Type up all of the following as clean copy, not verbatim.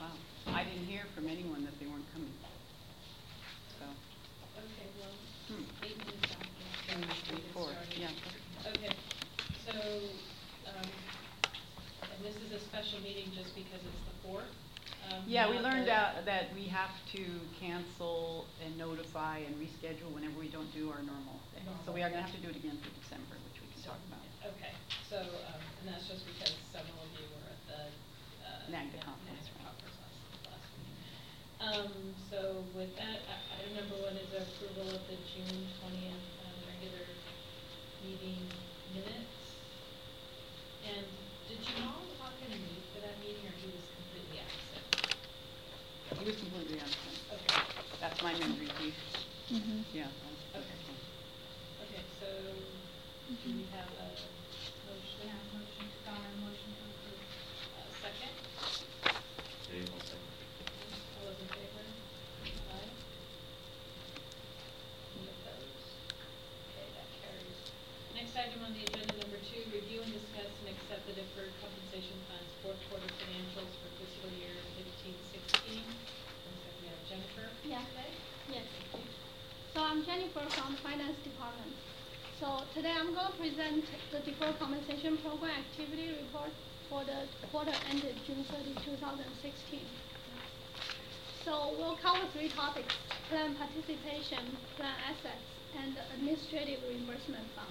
Wow. I didn't hear from anyone that they weren't coming. So. Okay, well, 8 minutes after. 10 minutes before, yeah. Okay, so, and this is a special meeting just because it's the 4th? Yeah, we learned out that we have to cancel and notify and reschedule whenever we don't do our normal thing. So we are going to have to do it again for December, which we can talk about. Okay, so, and that's just because several of you were at the NAGDA conference last week. So with that, item number 1 is approval of the June 20th regular meeting minutes. And did Jamal talk and meet for that meeting, or he was completely absent? He was completely absent. Okay. That's my memory piece. Yeah. Okay. Okay, so do we have a motion? Yeah, motion to approve. Second? Dave will second. All those in favor? Aye. Any opposed? Okay, that carries. Next item on the agenda, number 2, review and discuss and accept the deferred compensation funds 4th quarter financials for fiscal year 15-16. We have Jennifer. Yeah. Today. Yes. So I'm Jennifer from the Finance Department. So today I'm going to present the Deferred Compensation Program Activity Report for the quarter ended June 30, 2016. So we'll cover 3 topics: plan participation, plan assets, and administrative reimbursement fund.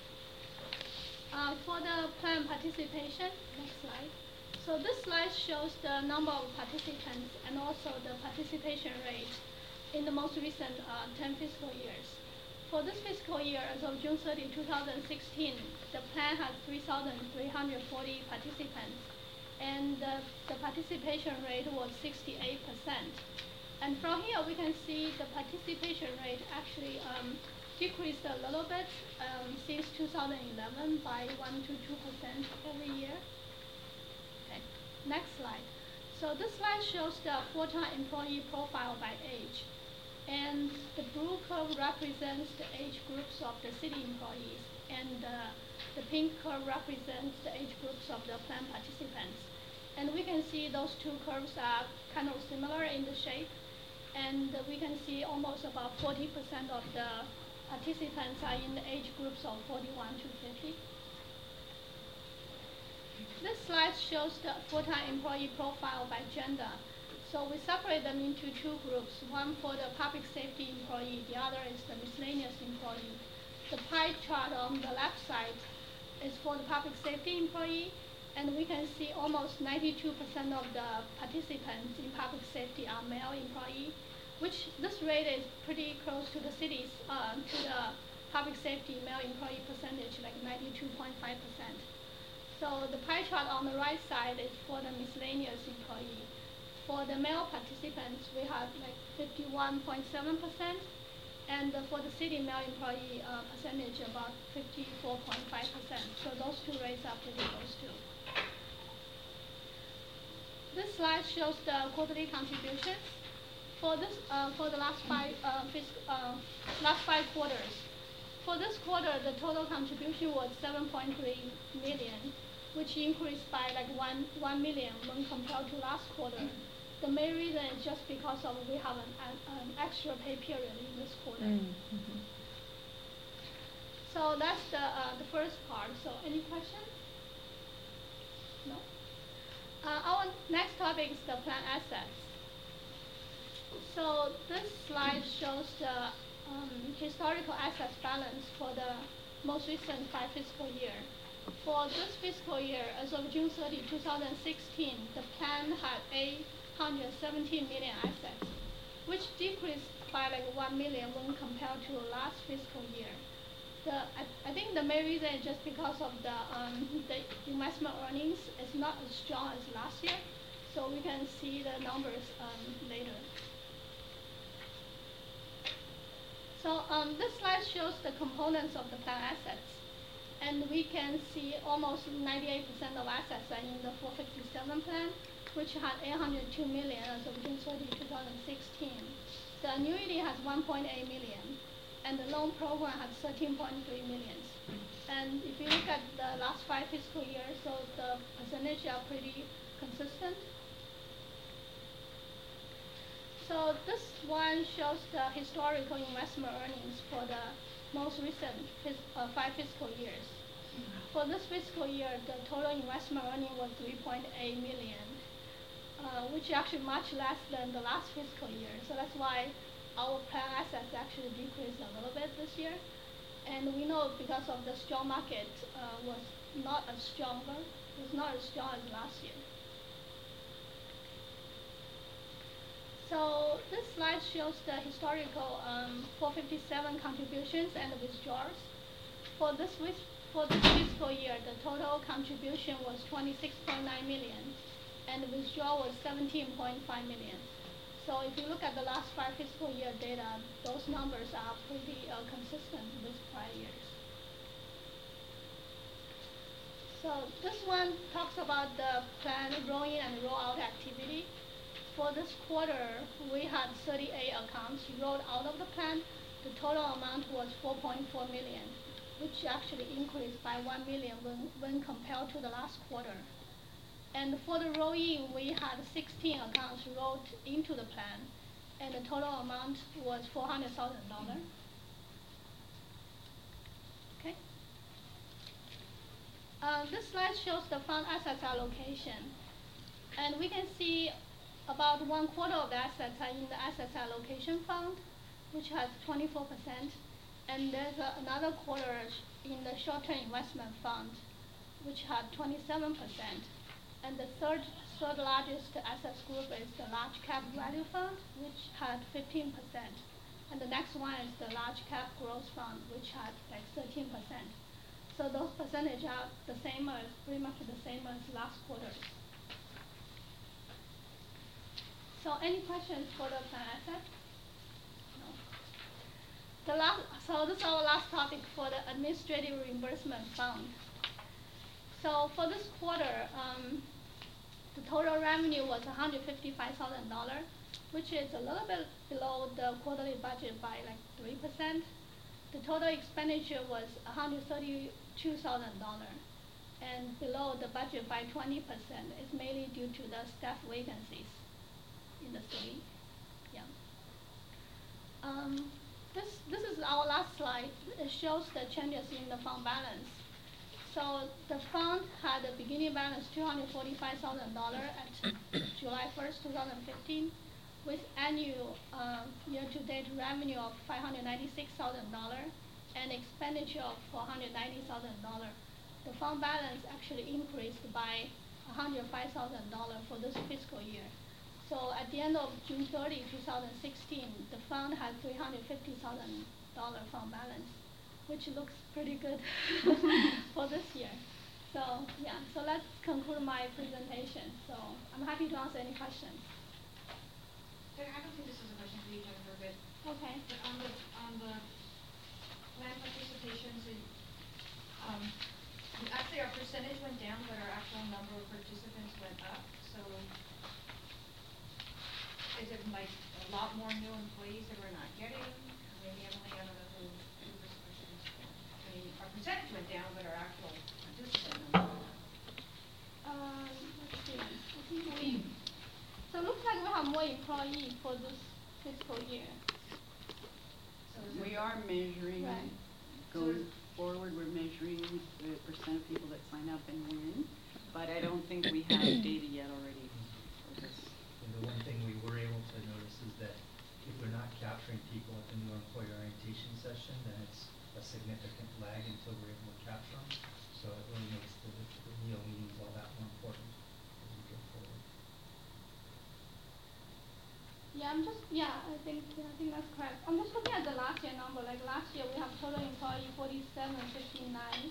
For the plan participation, next slide. So this slide shows the number of participants and also the participation rate in the most recent 10 fiscal years. For this fiscal year, as of June 30, 2016, the plan had 3,340 participants, and the participation rate was 68%. And from here, we can see the participation rate actually decreased a little bit since 2011 by 1 to 2% every year. Okay, next slide. So this slide shows the full-time employee profile by age. And the blue curve represents the age groups of the city employees, and the pink curve represents the age groups of the plan participants. And we can see those 2 curves are kind of similar in the shape, and we can see almost about 40% of the participants are in the age groups of 41 to 50. This slide shows the full-time employee profile by gender. So we separate them into 2 groups, one for the public safety employee, the other is the miscellaneous employee. The pie chart on the left side is for the public safety employee, and we can see almost 92% of the participants in public safety are male employee, which this rate is pretty close to the city's, to the public safety male employee percentage, like 92.5%. So the pie chart on the right side is for the miscellaneous employee. For the male participants, we have like 51.7%, and for the city male employee percentage about 54.5%. So those 2 rates are pretty close too. This slide shows the quarterly contributions for this for the last 5 quarters. For this quarter, the total contribution was 7.3 million, which increased by like 1 million when compared to last quarter. The main reason is just because of we have an extra pay period in this quarter. So that's the first part. So any questions? No? Our next topic is the plan assets. So this slide shows the historical assets balance for the most recent 5 fiscal year. For this fiscal year, as of June 30, 2016, the plan had 817 million assets, which decreased by like 1 million when compared to last fiscal year. I think the main reason is just because of the investment earnings is not as strong as last year, so we can see the numbers later. So this slide shows the components of the plan assets. And we can see almost 98% of assets are in the 457 plan, which had 802 million as of June 30, 2016. The annuity has 1.8 million, and the loan program has 13.3 million. And if you look at the last 5 fiscal years, so the percentage are pretty consistent. So this one shows the historical investment earnings for the most recent 5 fiscal years. For this fiscal year, the total investment earning was 3.8 million, which is actually much less than the last fiscal year. So that's why our plan assets actually decreased a little bit this year. And we know because of the strong market was not as strong as last year. So this slide shows the historical 457 contributions and withdrawals. For this fiscal year, the total contribution was 26.9 million, and the withdrawal was 17.5 million. So if you look at the last 5 fiscal year data, those numbers are pretty consistent with prior years. So this one talks about the plan roll-in and roll-out activity. For this quarter, we had 38 accounts rolled out of the plan. The total amount was 4.4 million, which actually increased by 1 million when compared to the last quarter. And for the roll-in, we had 16 accounts rolled into the plan, and the total amount was $400,000. Okay. This slide shows the fund assets allocation, and we can see about 1/4 of the assets are in the assets allocation fund, which has 24%, and there's another quarter in the short-term investment fund, which had 27%. And the third largest assets group is the large cap value fund, which had 15%. And the next one is the large cap growth fund, which had like 13%. So those percentages are pretty much the same as last quarter. So any questions for the plan asset? No. So this is our last topic for the administrative reimbursement fund. So for this quarter, the total revenue was $155,000, which is a little bit below the quarterly budget by like 3%. The total expenditure was $132,000 and below the budget by 20%. It's mainly due to the staff vacancies in the city. Yeah. This is our last slide. It shows the changes in the fund balance. So the fund had a beginning balance $245,000 at July 1st, 2015, with annual year-to-date revenue of $596,000 and expenditure of $490,000. The fund balance actually increased by $105,000 for this fiscal year. So at the end of June 30, 2016, the fund had $350,000 fund balance, which looks pretty good for this year. So yeah, so let's conclude my presentation. So I'm happy to answer any questions. I don't think this is a question for you, Jennifer, but Okay. but on the plan participation, so actually our percentage went down, but our actual number of participants went up. So is it like a lot more new employees that we're not getting? Maybe Emily, I don't know who this question is for. I mean, our percentage went down, but our actual participant number went up. Let's see. So it looks like we have more employees for this fiscal year. So is We it- are measuring, Right. going forward, we're measuring the percent of people that sign up and when, but I don't think we have data yet already for this. And the one thing we were able to notice is that if we're not capturing people at the new employee orientation session, then it's a significant lag until we're able to capture them. So it really makes the NEO meetings all that more important as we go forward. I think that's correct. I'm just looking at the last year number. Like last year we have total employee 4,759,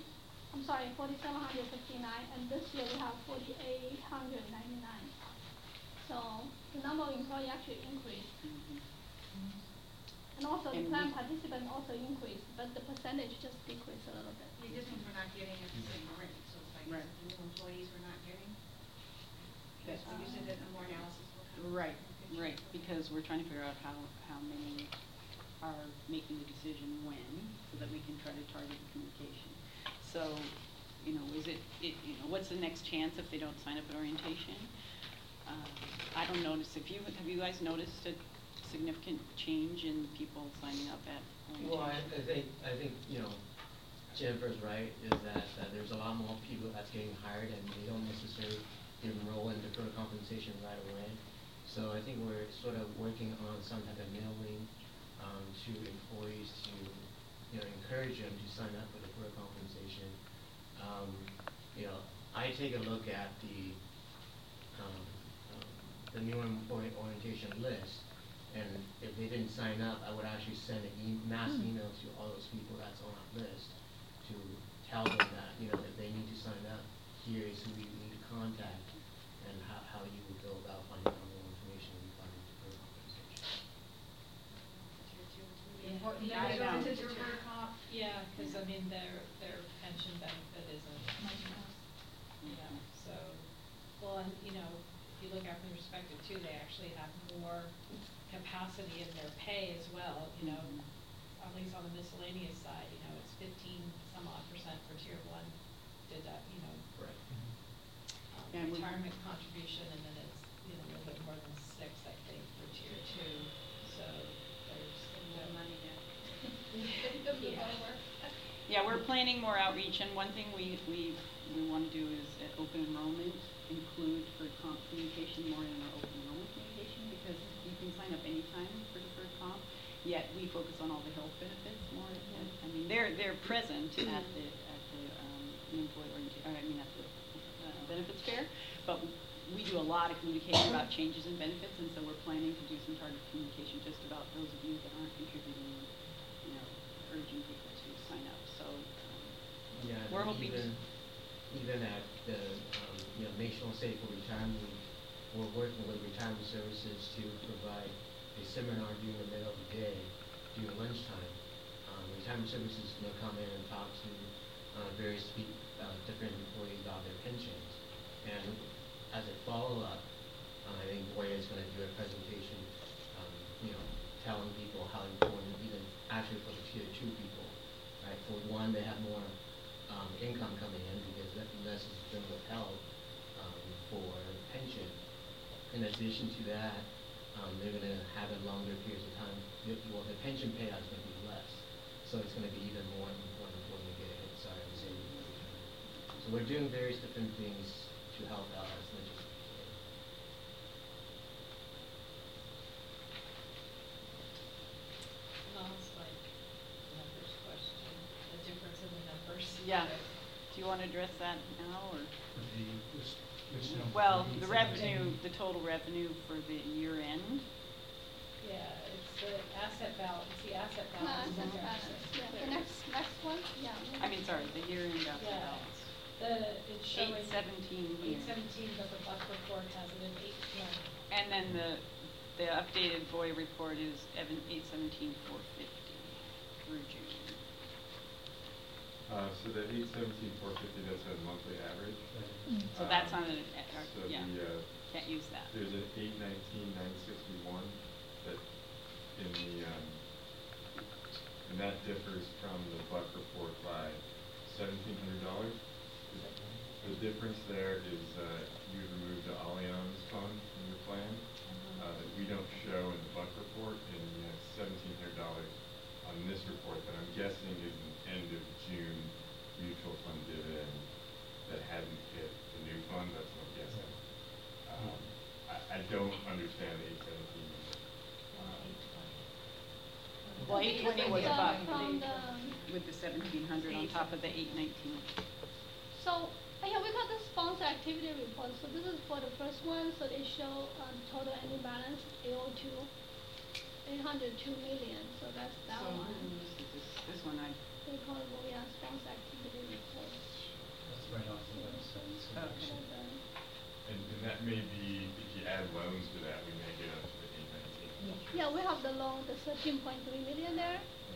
and this year we have 4,899. So the number of employees actually increased. And also the And plan we- participant also increased, but the percentage just decreased a little bit. It just means we're not getting at the same rate, so it's like Right. the new employees we're not getting. Yes. So you said that more analysis will come. Right, right, because we're trying to figure out how many are making the decision when, so that we can try to target the communication. So, is it, what's the next chance if they don't sign up at orientation? I don't notice, have you guys noticed significant change in people signing up at orientation? Well, I think, you know, Jennifer's right, is that there's a lot more people that's getting hired and they don't necessarily enroll in deferred compensation right away. So I think we're sort of working on some type of mailing to employees to, you know, encourage them to sign up for deferred compensation. You know, I take a look at the new employee orientation list, and if they didn't sign up, I would actually send a mass email to all those people that's on that list to tell them that, you know, if they need to sign up, here is who you need to contact and how you would go about finding out more information regarding deferred compensation. Yeah. Important Yeah, that I goes know. into deferred comp. Yeah, cause I mean, their pension benefit isn't, you know, so, well, and, you know, if you look at from perspective too, they actually have more capacity in their pay as well, you know, at least on the miscellaneous side, you know, it's 15% for tier one, did that, you know, Right. Yeah, and we- retirement contribution, and then it's, you know, a little bit more than 6, I think, for tier two, so there's, you know, Money there. Yeah, we're planning more outreach, and one thing we want to do is at open enrollment, include deferred comp communication more in our open enrollment communication, because you can sign up anytime for deferred comp, yet we focus on all the health benefits more. I mean, they're present at the employee orientation, at the benefits fair, but we do a lot of communication about changes in benefits, and so we're planning to do some targeted communication just about those of you that aren't contributing, you know, urging people to sign up. So Yeah, we're hoping even at the you know, National Save for Retirement Week, we're working with retirement services to provide a seminar during the middle of the day, during lunchtime. Retirement services is going to come in and talk to various different employees about their pensions. And as a follow-up, I think Boya is going to do a presentation, you know, telling people how important, even actually for the tier 2 people, right? For one, they have more income coming in because less is been withheld for pension. In addition to that, they're going to have a longer periods of time. Well, the pension payout is going to be less, so it's going to be even more important for them to get a head start and save for retirement. So we're doing various different things to help out as much as we can. well, it's like numbers question, the difference in the numbers. Yeah. Do you want to address that now, or? For the, which number? Well, For the 817? revenue, the total revenue for the year end. Yeah, it's the asset balance, it's the asset No, balance. that's and balance. deficit. Yeah, the next one, yeah. I mean, sorry, the year end asset Yeah. balance. It's showing. 817 here. 817, but the Buck report has it in 820. And then the updated Boy report is 817,450 through June. So the 817,450, that's a monthly average. So that's not So yeah, the, can't use that. there's an 819,961 that in the, and that differs from the Buck report by $1,700. The difference there is you removed the Allianz fund from your plan that we don't show in the Buck report, and you have $1,700 on this report that I'm guessing is an end of June mutual fund dividend that hadn't hit the new fund. That's what I'm guessing. I don't understand the 817. Well, 820 was above From the, with the 1,700 on top of the 819. so, yeah, we got the sponsor activity report, so this is for the first one, so they show total ending balance 802 million, so that's that So one. this one They call it, yeah, sponsor activity report. That's right off the website, so. Okay. So the- And that may be, if you add loans to that, we may get up to the 819. Yeah, we have the loan, the 13.3 million there.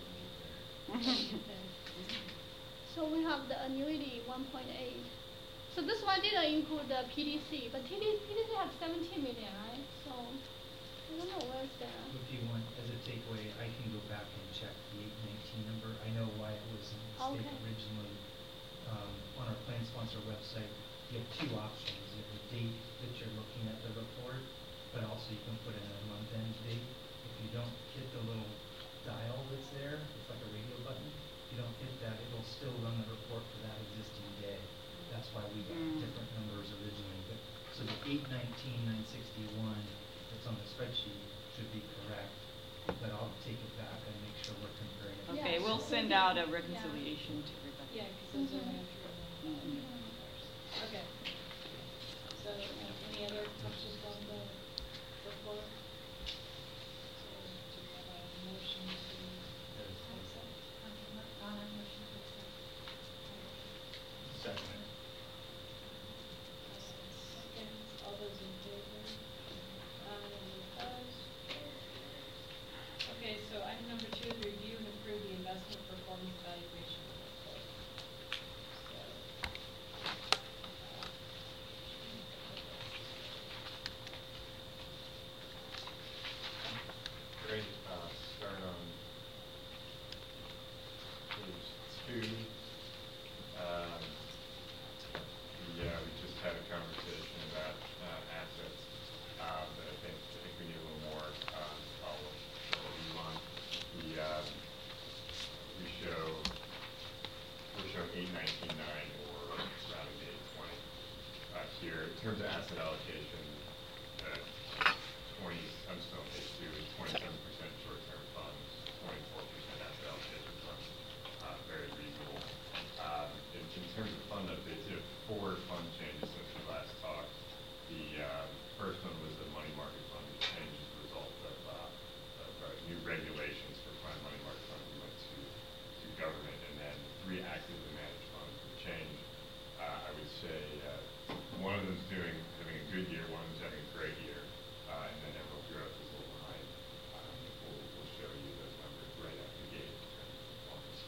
So we have the annuity 1.8. So this one didn't include the PDC, but PDC has 17 million, right? So I don't know where's the. If you want, as a takeaway, I can go back and check the 819 number. I know why it was a mistake Okay. originally. On our plan sponsor website, you have two options. You have the date that you're looking at the report, but also you can put in a month-end date. If if you don't hit the little dial that's there, it's like a radio button, if you don't hit that, it'll still run the report for that existing day. That's why we got different numbers originally, but, so the 819,961 that's on the spreadsheet should be correct, but I'll take it back and make sure we're comparing it. Okay, Yes. we'll send out a reconciliation to everybody. Yeah, because those are Mhm. after. Mhm. Okay. So, any other questions on the report? So, do we have a motion to accept? Donna, motion to accept. Second. Second, all those in favor? Any opposed? Okay, so item number 2 is review and approve the investment performance evaluation report. So, Great, start on page 2. We just had a conversation about assets, but I think we need a little more. I'll move on. We're showing 819.9 or rounding to 820 here. In terms of asset allocation, 20, I'm still on page 2, 27% short-term funds, 24% asset allocation funds, very reasonable. In terms of fund updates, you have 4 fund changes since we last talked. The first one was the money market fund, which changed as a result of new regulations for prime money market funds. We went to government, and then 3 actively managed funds would change. I would say one of them's having a good year, one of them's having a great year, and then Emerald Growth is a little behind. We'll show you those numbers right out the gate in terms of performance.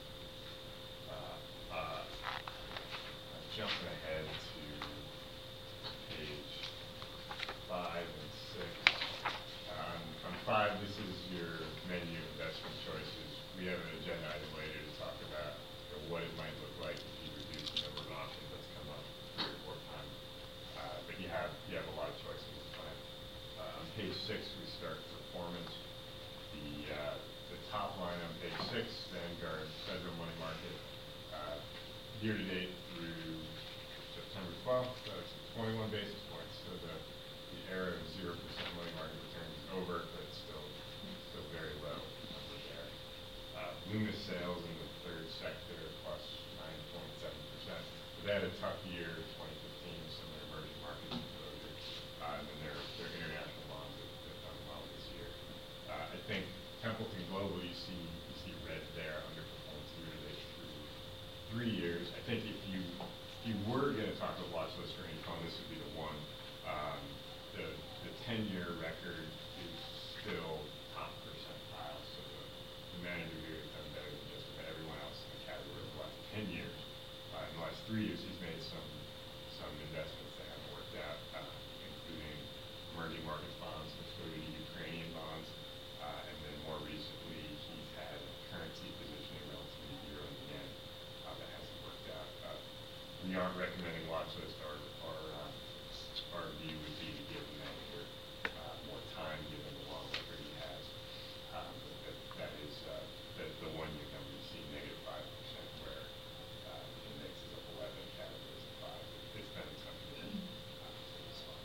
Jumping ahead to page 5 and 6. On 5, this is your menu investment choices. We have an agenda item later to talk about what it might look like if you reduce the number of options. That's come up 3 or 4 times. But you have a lot of choice in this plan. On page 6, we start performance. The top line on page 6, Vanguard Federal Money Market, year to date through September 12th, that's 21 basis points. So the era of 0% money market returns is over, but it's still very low number there. Loomis sales in the third sector plus 9.7%. But they had a tough year in 2015, some of their emerging markets exposure, and then their international bonds have done well this year. I think Templeton Global, you see red there, underperformed year to date through 3 years. I think if you were going to talk about watch list for any fund, this would be the one. The 10-year record is still top percentile, so the manager here has done better than just about everyone else in the category of the last 10 years. In the last 3 years, he's made some investments that haven't worked out, including emerging markets bonds, exposure to Ukrainian bonds, and then more recently, he's had currency positioning relative to the euro and the yen that hasn't worked out. We aren't recommending watch list. Our view would be to give the manager more time, given the long record he has. But that is the 1-year number you see -5%, where the index is up 11, categories of 5. It's been a tough year for this fund.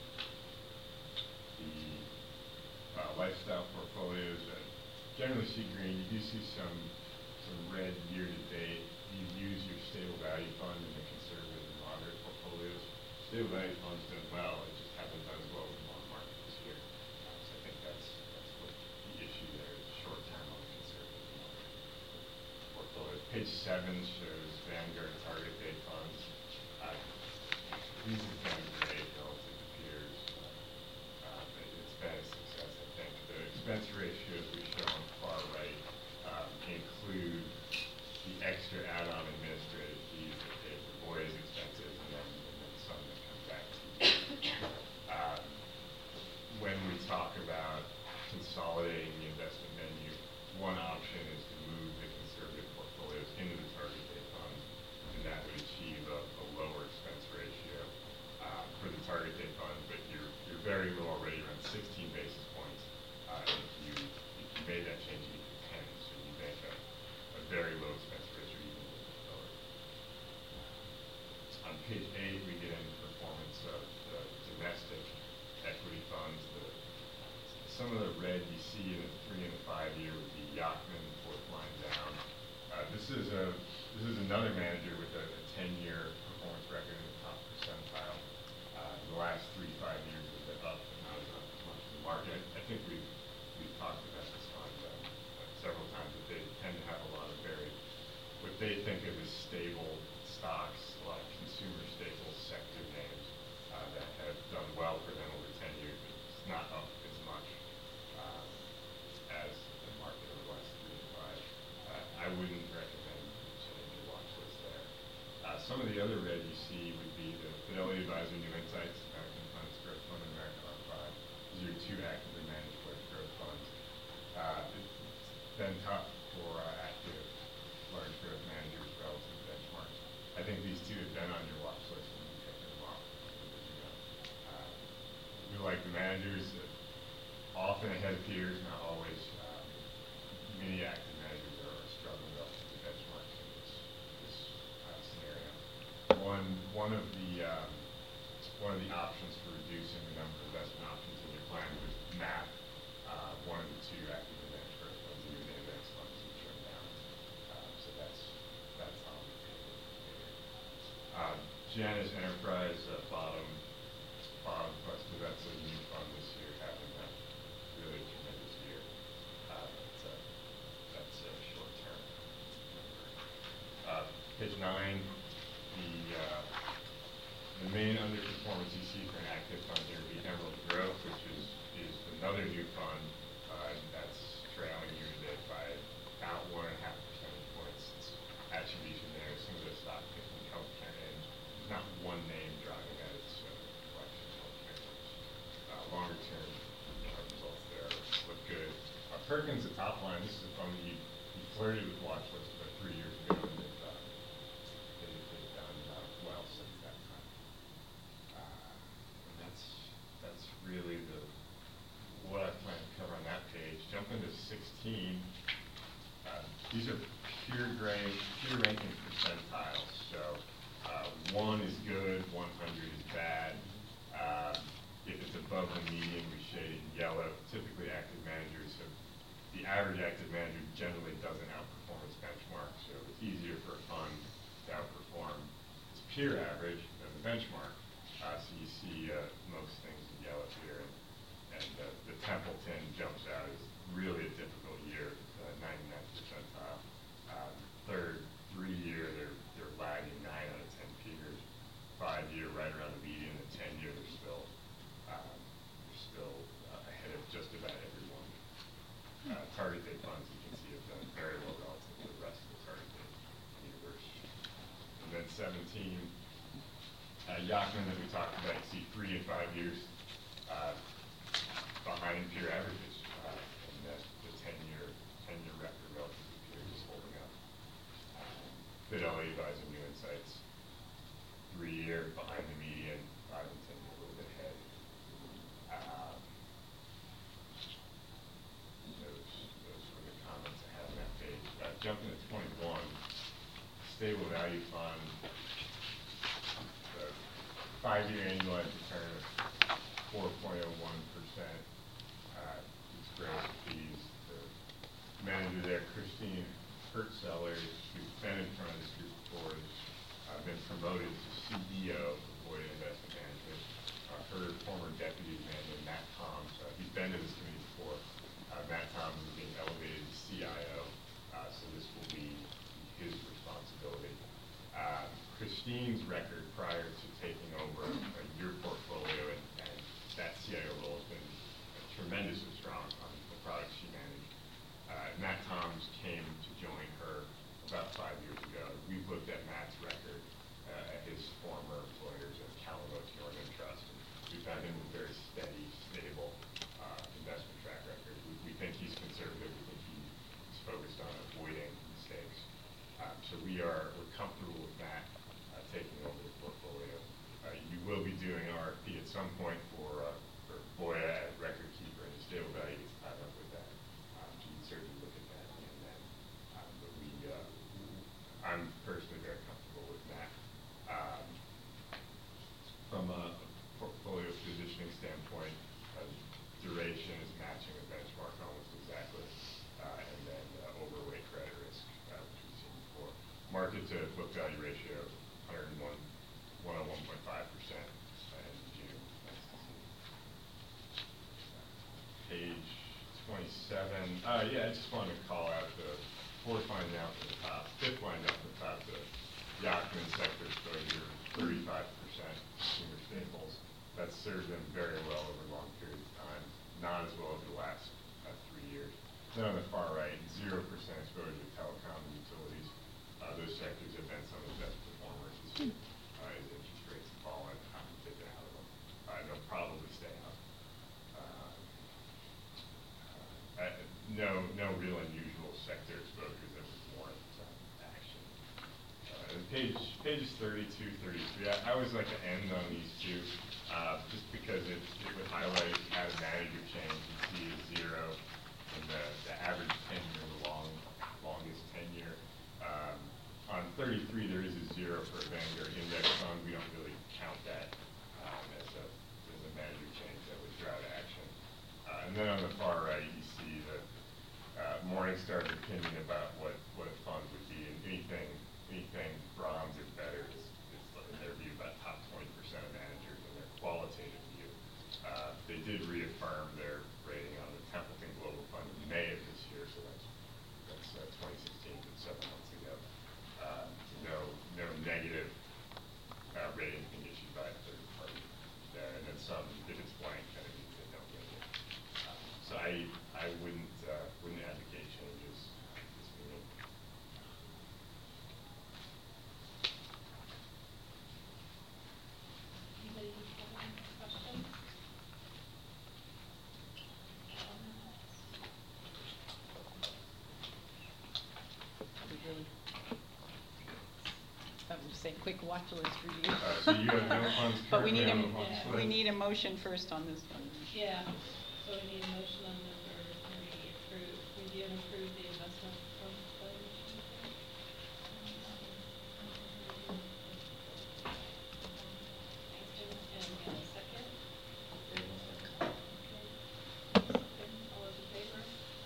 The lifestyle portfolios generally see green. You do see some red year to date. You use your stable value fund and the conservative and moderate portfolios. Stable value funds done well, it just haven't done as well with the bond market this year. So I think that's what the issue there is, short term on the conservative and moderate portfolios. Page 7 shows Vanguard target date funds. These have done great relative to peers. It's been a success, I think. The expense ratios we show on the far right include the extra add-on administrative fees that pay for Voya's expenses, and then some that come back to you. When we talk about consolidating the investment menu, one option is to move the conservative portfolios into the target date funds, and that would achieve a lower expense ratio for the target date funds, but you're very low already, around 16 basis points if you some of the red you see in the 3 and 5 year would be Yachman, fourth line down. This is another manager with a 10-year performance record in the top percentile. The last 3-5 years have been up, and not as much in the market. I think we've talked about this on several times, that they tend to have a lot of what they think of as stable stocks, a lot of consumer staples, sector names that have done well for them over 10 years, but it's not up as much as the market over the last 3 to 5. I wouldn't recommend changing your watch list there. Some of the other red you see would be the Fidelity Advisor New Insights, American Funds Growth Fund, and American R5. These are your two actively managed growth funds. It's been tough for active large growth managers relative to benchmarks. I think these two have been on your watch list when you picked them up. We like the managers, often ahead of peers, not always. Many active managers are struggling relative to benchmarks in this scenario. One of the options for reducing the number of investment options in your plan was MAP, one of the two actively managed growth funds, and your index funds you trim down. So that's on the table here. Janus Enterprise, bottom plus, because that's a new fund this year, having a really tremendous year. That's short term. Page 9, the main underperformance you see for an active fund here would be Emerald Growth, which is another new fund. That's trailing year to date by about 1.5 percentage points. It's attribution there. Some of the stock picking healthcare names. There's not one name driving that. It's a collection of healthcare names. Longer term results there look good. Perkins, the top line. This is a fund that you flirted with watch list about 3 years ago, and they've done well since that time. And that's really what I plan to cover on that page. Jump into 16. These are pure ranking percentiles. So 1 is good, 100 is bad. If it's above the median, we shade in yellow. Typically, active managers have the average active manager generally doesn't outperform its benchmark, so it's easier for a fund to outperform its peer average than the benchmark. So you see most things in yellow here, and the Templeton jumps out as really a difficult year, 99th percentile. Third 3-year, they're lagging 9 out of 10 peers. 5-year, right around the median. The 10-year, they're still ahead of just about everyone. Target date funds, you can see, have done very well relative to the rest of the target date universe. And then 17, Yachman, that we talked about, you see 3 and 5 years behind peer averages, and the 10-year record relative to peers is holding up. Fidelity Advisor New Insights, 3-year behind the median, 5 and 10 a little bit ahead. Those were the comments I had on that page. Jumping to 21, Stable Value Fund, the 5-year annualized return of 4.01%. It's gross fees. The manager there, Christine Hertzeller, who's been in front of this group before, has been promoted to CEO of Voya Investment Management. Her former deputy manager, Matt Toms, he's been to this committee before. Matt Toms is being elevated to CIO, so this will be his responsibility. Christine's record prior to taking over your portfolio and that CIO role has been tremendously strong on the products she managed. Matt Toms came to join her about 5 years ago. We've looked at Matt's record at his former employers at Calamose Northern Trust, and we found him a very steady, stable investment track record. We think he's conservative. We think he's focused on avoiding mistakes. So we're comfortable with Matt taking over the portfolio. You will be doing an RFP at some point for Voya as record keeper, and the stable value gets tied up with that. So you can certainly look at that and then, but yeah, I just wanted to call out the fourth line down from the top, fifth line down from the top, the Ackman sector exposure, 35% consumer staples. That's served them very well over long periods of time, not as well over the last 3 years. Then on the far right, 0% exposure to telecom and utilities. Those sectors have been some of the best performers this year. As interest rates have fallen, they've been out of them. They'll probably stay out. No real unusual sector exposures that would warrant action. Pages 32, 33. I always like to end on these two, just because it would highlight how the manager change. You see a 0 in the average tenure, the longest tenure. On 33, there is a 0 for a Vanguard index fund. We don't really count that as a manager change that would drive action. And then on the far right, you see the Morningstar's opinion about what a fund would be, and anything bronze or better is in their view about top 20% of managers in their qualitative view. They did reaffirm their rating on the Templeton Global Fund in May of this year, so that's 2016, but 7 months ago. No negative rating being issued by a third party there, and then some, if it's blank, then it means they don't get it. So I wouldn't advocate changes at this meeting. Anybody have any questions? I would say quick watch list review. So you have no funds But we need currently on the watch we list? need a motion first on this one. Yeah, so we need a motion on number 3, review and approve the investment fund pledge. And a second? Okay. All those in favor?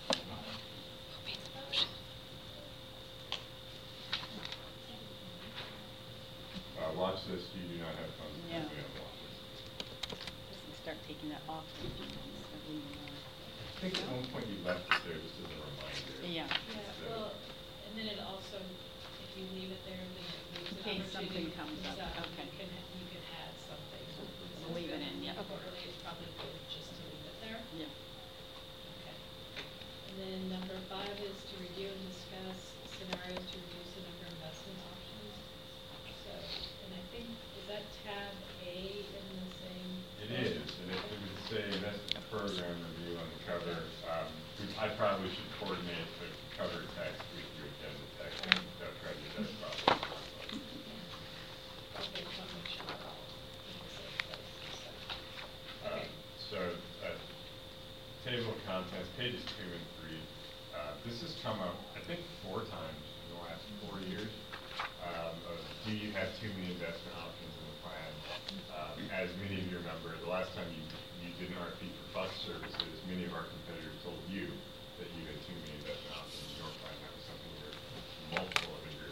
Watch list, you do not have funds Yeah. currently on the watch list. Let's start taking that off. Start leaving that. I think at one point you left it there just as a reminder. Yeah. Yeah, well, and then it also, if you leave it there, then it leaves In an case something opportunity comes up, okay. You can add something. We'll leave it in, yeah. Quarterly, it's probably good just to leave it there. Yeah. Okay. And then number 5 is to review and discuss scenarios to reduce the number of investment options. So, and I think, is that tab A in the same? It is, and it would say investment program review on the cover. I probably should coordinate the cover text with your agenda text, and that probably does probably. Okay, just want to make sure we're all in the same place. Okay. So, table of contents, pages 2 and 3. This has come up, I think, 4 times in the last 4 years. Do you have too many investment options in the plan? As many of you remember, the last time you did an RFP for bus services, many of our competitors told you that you had too many investment options in your plan. That was something where multiple of your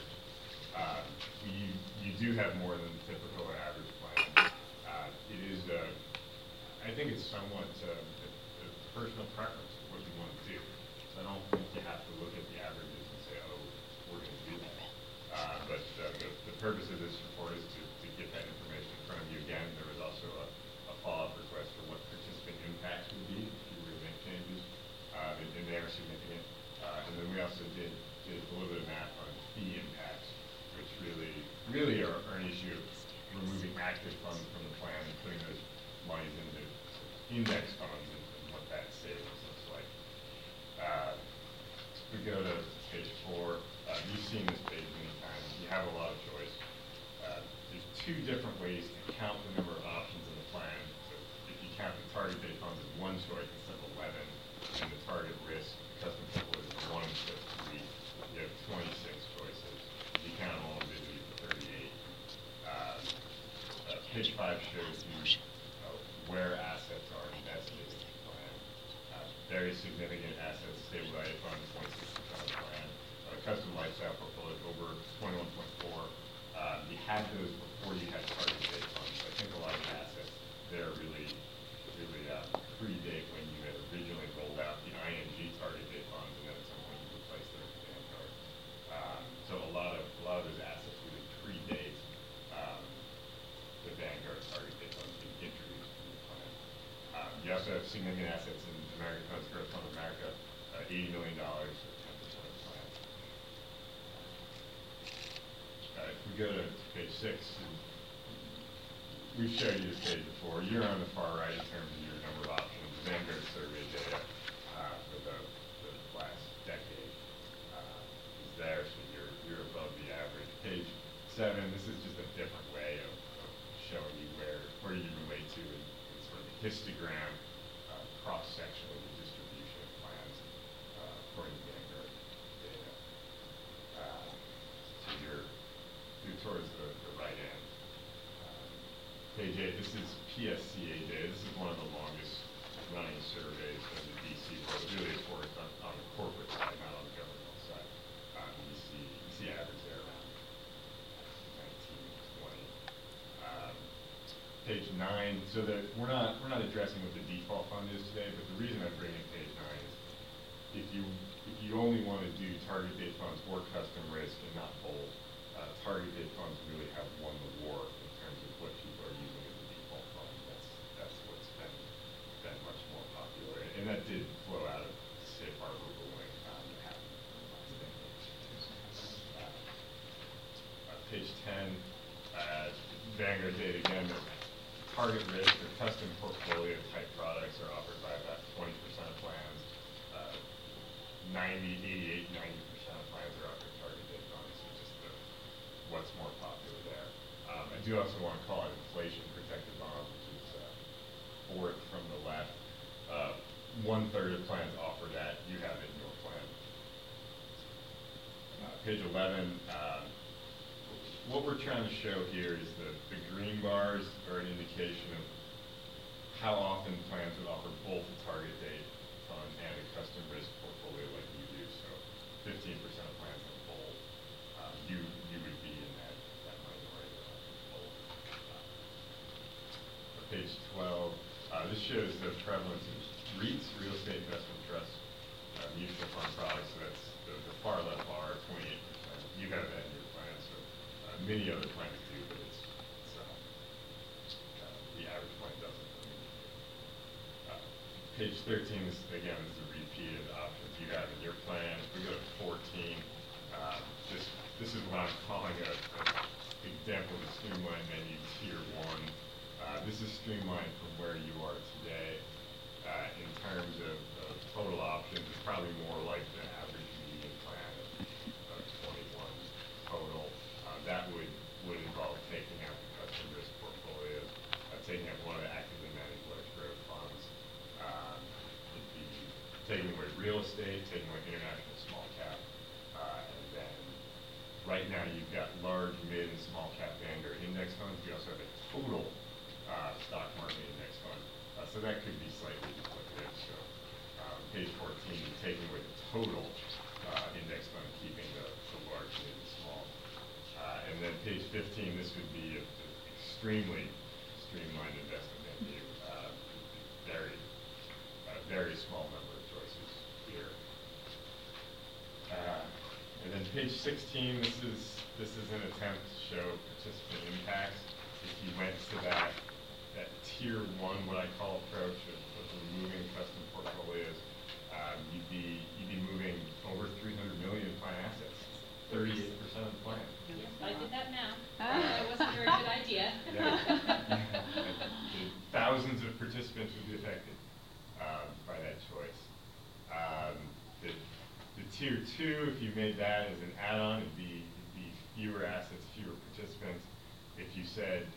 you do have more than the typical or average plan. It is, I think it's somewhat a personal preference of what you want to do. So I don't think you have to look at the averages and say, oh, we're going to do that. But the purpose of this report is to get that information in front of you. Again, there was also a follow-up request for what participant impacts would be if you were to make changes, and they are significant. And then we also did a little bit of math on fee impacts, which really are an issue of removing active funds from the plan and putting those monies into index funds and what that savings looks like. We go to page 4. You've seen this page many times. You have a lot of choice. There's 2 different ways to count the number of options in the plan. So if you count the target date funds as 1 choice instead of 11, and the target risk custom template is 1 instead of 3, you have 26 choices. If you count them all individually for 38. Page 5 shows you where assets are invested in the plan. Very significant assets, stable value fund, 26% of the plan. Custom lifestyle portfolio over 21.4. You had those before you had target date funds. I think a lot of the assets there really predate when you had originally rolled out the ING You also have significant assets in American Funds Growth Fund of America, $80 million, or 10% of the plan. If we go to page 6, we've showed you this page before. You're on the far right in terms of your number of options. Vanguard survey data for the last decade is there, so you're above the average. Page 7, this is just a different way of showing you where you relate to in sort of a histogram cross-section of the distribution of plans according to Vanguard data. So you're towards the right end. Page 8, this is PSCA data. This is one of the longest running surveys of the DC world. Really, of course, on the corporate side, not on the governmental side. You see average there around 19, 20. Page 9, so that we're not addressing what the default fund is today, but the reason I'm bringing page 9 is if you only want to do target date funds or custom risk and not both, target date funds really have won the war in terms of what people are using as a default fund. That's what's been much more popular, and that did flow out of the safe harbor ruling that happened in the last decade. Page 10, Vanguard data again. The target risk or custom portfolio type products are offered by about 20% of plans. 88, 90% of plans are offered target date funds. So just what's more popular there. I do also want to call it inflation protected bonds, which is fourth from the left. 1/3 of plans offer that. You have it in your plan. Page 11. What we're trying to show here is the green bars are an indication of how often plans would offer both a target date fund and a custom risk portfolio like you do. So 15% of plans are both. You would be in that minority that offers both. Page 12. This shows the prevalence of REITs, real estate investment trusts, mutual fund products. So that's the far left bar, 28%. You have that in your plan. So many other plans do, but it's the average plan doesn't. Page 13 is, again, is a repeat of the options you have in your plan. If we go to 14, this is what I'm calling an example of a streamlined menu, tier 1. This is streamlined from where you are today. In terms of total options, it's probably more like the average median plan of 21 total. That would involve taking out the custom risk portfolios, taking out one of the actively managed large growth funds. It'd be taking away real estate, taking away international small cap, and then right now you've got large, mid, and small cap Vanguard index funds. We also have a total stock market index fund, so that could be slightly duplicative. So page 14, taking away the total index fund, keeping the large, mid, and small. And then page 15, this would be an extremely streamlined investment menu. Very small number of choices here. And then page 16, this is an attempt to show participant impacts. If you went to that tier 1, what I call approach of removing custom portfolios, you'd be moving over 300 million plan assets, 38% of the plan. Yes, I did that math. It wasn't a very good idea. Yeah. Thousands of participants would be affected by that choice. The tier 2, if you made that as an add-on, it'd be fewer assets, fewer participants. If you said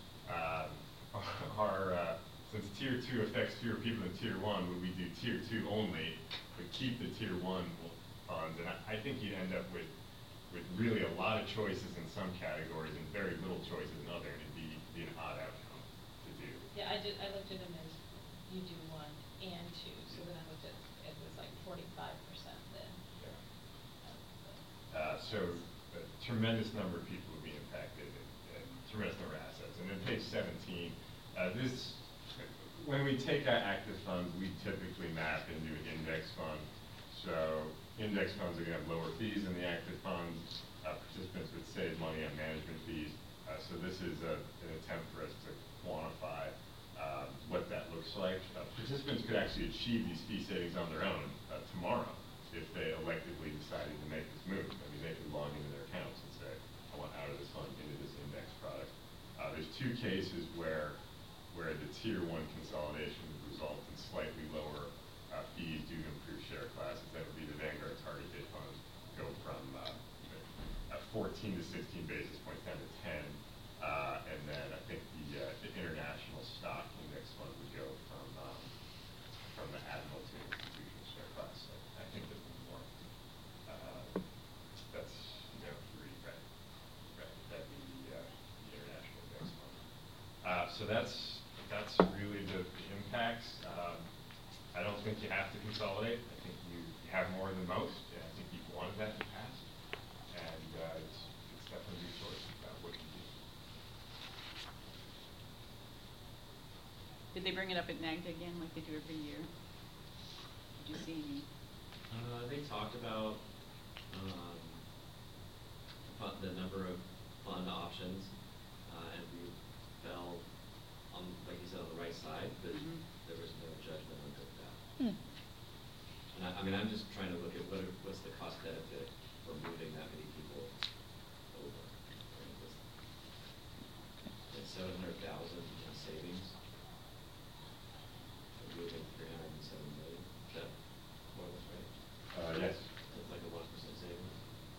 since tier 2 affects fewer people than tier 1, would we do tier 2 only, but keep the tier 1 funds? And I think you'd end up with really a lot of choices in some categories and very little choices in other, and it'd be an odd outcome to do. Yeah, I looked at them as you do 1 and 2, so then I looked at it was like 45% then. Yeah. So a tremendous number of people would be impacted and tremendous number of assets. And then page 17, when we take our active funds, we typically map into an index fund. So index funds are going to have lower fees than the active funds. Participants would save money on management fees. So this is an attempt for us to quantify what that looks like. Participants could actually achieve these fee savings on their own tomorrow if they electively decided to make this move. I mean, they could log into their accounts and say, I want out of this fund into this index product. There's two cases where the tier 1 consolidation would result in slightly lower fees due to improved share classes. That would be the Vanguard target date funds go from 14 to 16 basis points down to 10. And then I think the international stock index fund would go from the Admiral to institutional share class. So I think there's more. That's 3, right? Right. That'd be the international index fund. So that's really the impacts. I don't think you have to consolidate. I think you have more than most, and I think you've wanted that in the past. And it's definitely a choice about what you do. Did they bring it up at NAGDA again like they do every year? Did you see any? They talked about the number of fund options, and we fell on, like you said, on the right side, but there was no judgment on that. And I mean, I'm just trying to look at what's the cost benefit for moving that many people over. It's 700,000 in savings. Moving 307 million. Is that more or less right? Yes. It's like a 1% savings.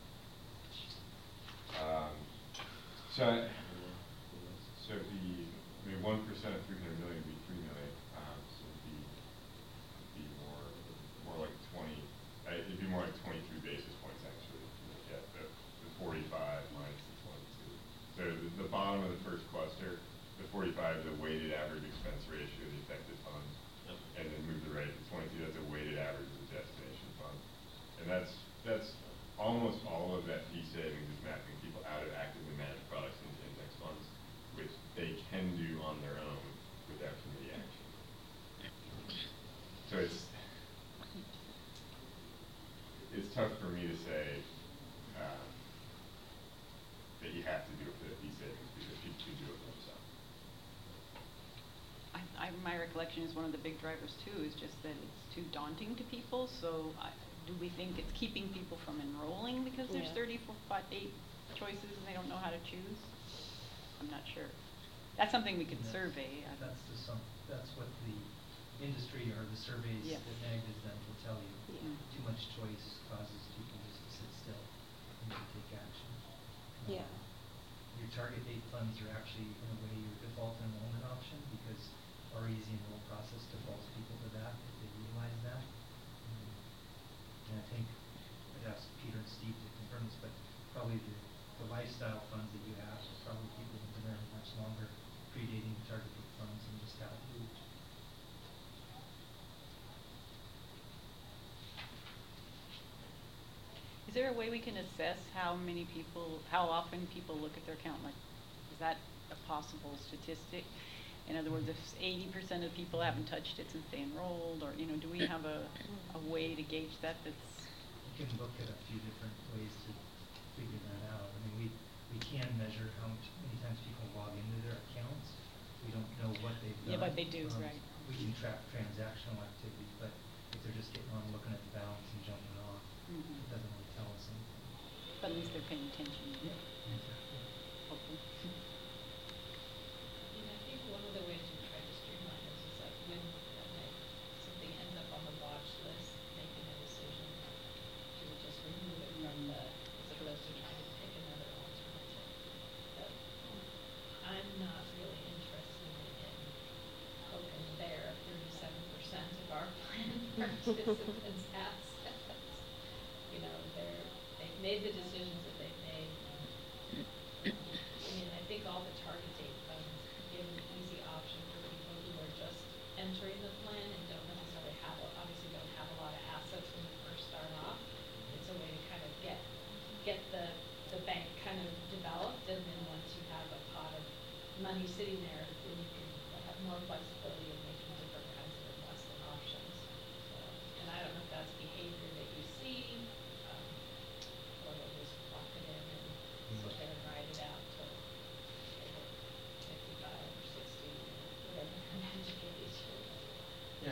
So it'd be, 1% of 300 million would be 3 million. So it'd be more like 20. It'd be more like 23 basis points actually. If you look at the 45 minus the 22. So the bottom of the first cluster, the 45 is a weighted average expense ratio of the effective funds. Yep. And then move the right to 22. That's a weighted average of the destination fund. And that's almost all of that fee savings is mapping people out of actively managed products into index funds, which they can do on their own without committee action. So it's tough for me to say that you have to do it for the fee savings because people can do it themselves. My recollection is one of the big drivers too is just that it's too daunting to people. So do we think it's keeping people from enrolling because there's 8 choices and they don't know how to choose? I'm not sure. That's something we could survey. That's what the industry or the surveys Yes. that NAG has done will tell you. Yeah. Too much choice causes people just to sit still and not take action. Yeah. Your target date funds are actually, in a way, your default enrollment option because our easy enroll process defaults people to that if they utilize that. And I think, I'd ask Peter and Steve to confirm this, but probably the lifestyle funds that you have are probably people who've been there much longer, predating the target date funds and just haven't moved. Is there a way we can assess how often people look at their account? Like, is that a possible statistic? In other words, if 80% of people haven't touched it since they enrolled, or do we have a way to gauge that? You can look at a few different ways to figure that out. I mean, we can measure how many times people log into their accounts. We don't know what they've done. Yeah, what they do, right. We can track transactional activity, but if they're just getting on, looking at the balance and jumping off, it doesn't really tell us anything. But at least they're paying attention. Yeah, exactly. Hopefully. I think one of the ways to try to streamline this is like when something ends up on the watch list, making a decision to just remove it from the, as opposed to trying to pick another alternative. But I'm not really interested in poking the bear of 37% of our plan participants' assets. They've made the decisions that they've made. I think all the target date funds give an easy option for people who are just entering the plan and don't necessarily obviously don't have a lot of assets when you first start off. It's a way to kind of get the bank kind of developed, and then once you have a pot of money sitting there, then you can have more flexibility in making different kinds of investment options. And I don't know if that's behavior that you see, or they just walk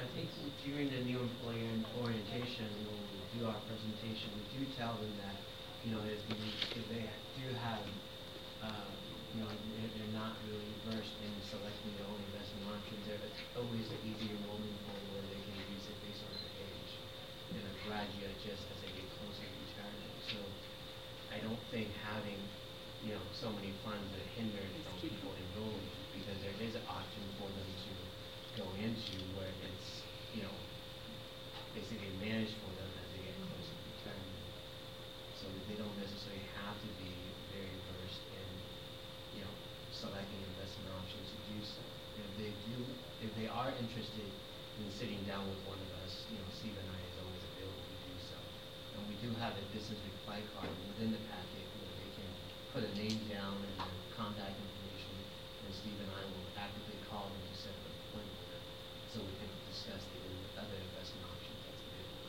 I think during the new employee orientation, when we do our presentation, we do tell them that, you know, if they do have, you know, if they're not really versed in selecting their own investment options, there's always an easy enrollment form where they can use it based on their age, and a graduate just as they get closer to retirement. So I don't think having, you know, so many funds that hinder from people enrolling, because there is an option for them to go into where it's, you know, basically managed for them as they get closer to retirement. So that they don't necessarily have to be very versed in, you know, selecting investment options to do so. If they are interested in sitting down with one of us, you know, Steve and I is always available to do so. And we do have a business reply card within the packet where they can put a name down and their contact information, and Steve and I will actively call them to set up an appointment with them, so we can discuss the other investment options that's available.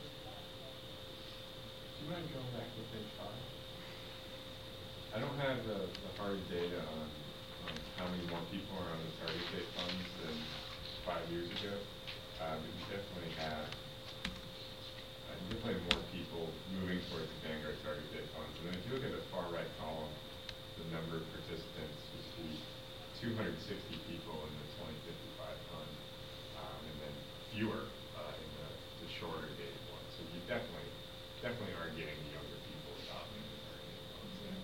Do you mind going back to page 5? I don't have the hard data on how many more people are on the target date funds than 5 years ago. But you definitely have more people moving towards the Vanguard target date funds. And then if you look at the far right column, the number of participants, you see 260 people in the 2055 fund, and then fewer in the shorter dated one. So you definitely are getting younger people adopting the target date funds there.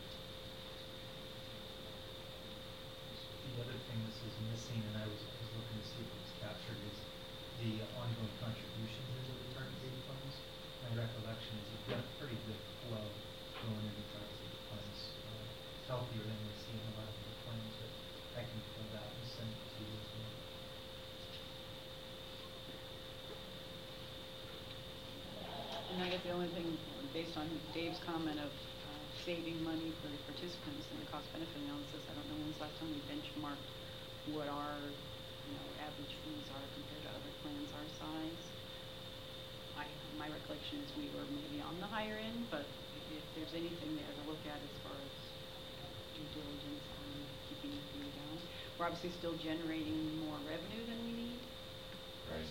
The other thing this is missing, and I was looking to see if it was captured, is the ongoing contributions into the target date funds. My recollection is you've got a pretty good flow going into target date funds, healthier than we see in a lot of the plans, but I can pull that and send it to you as well. And I guess the only thing, based on Dave's comment of saving money for the participants in the cost benefit analysis, I don't know when's the last time we benchmarked what our, you know, average fees are compared to other plans our size. My recollection is we were maybe on the higher end, but if there's anything there to look at as far as due diligence on keeping the fee down, we're obviously still generating more revenue than we need. Right.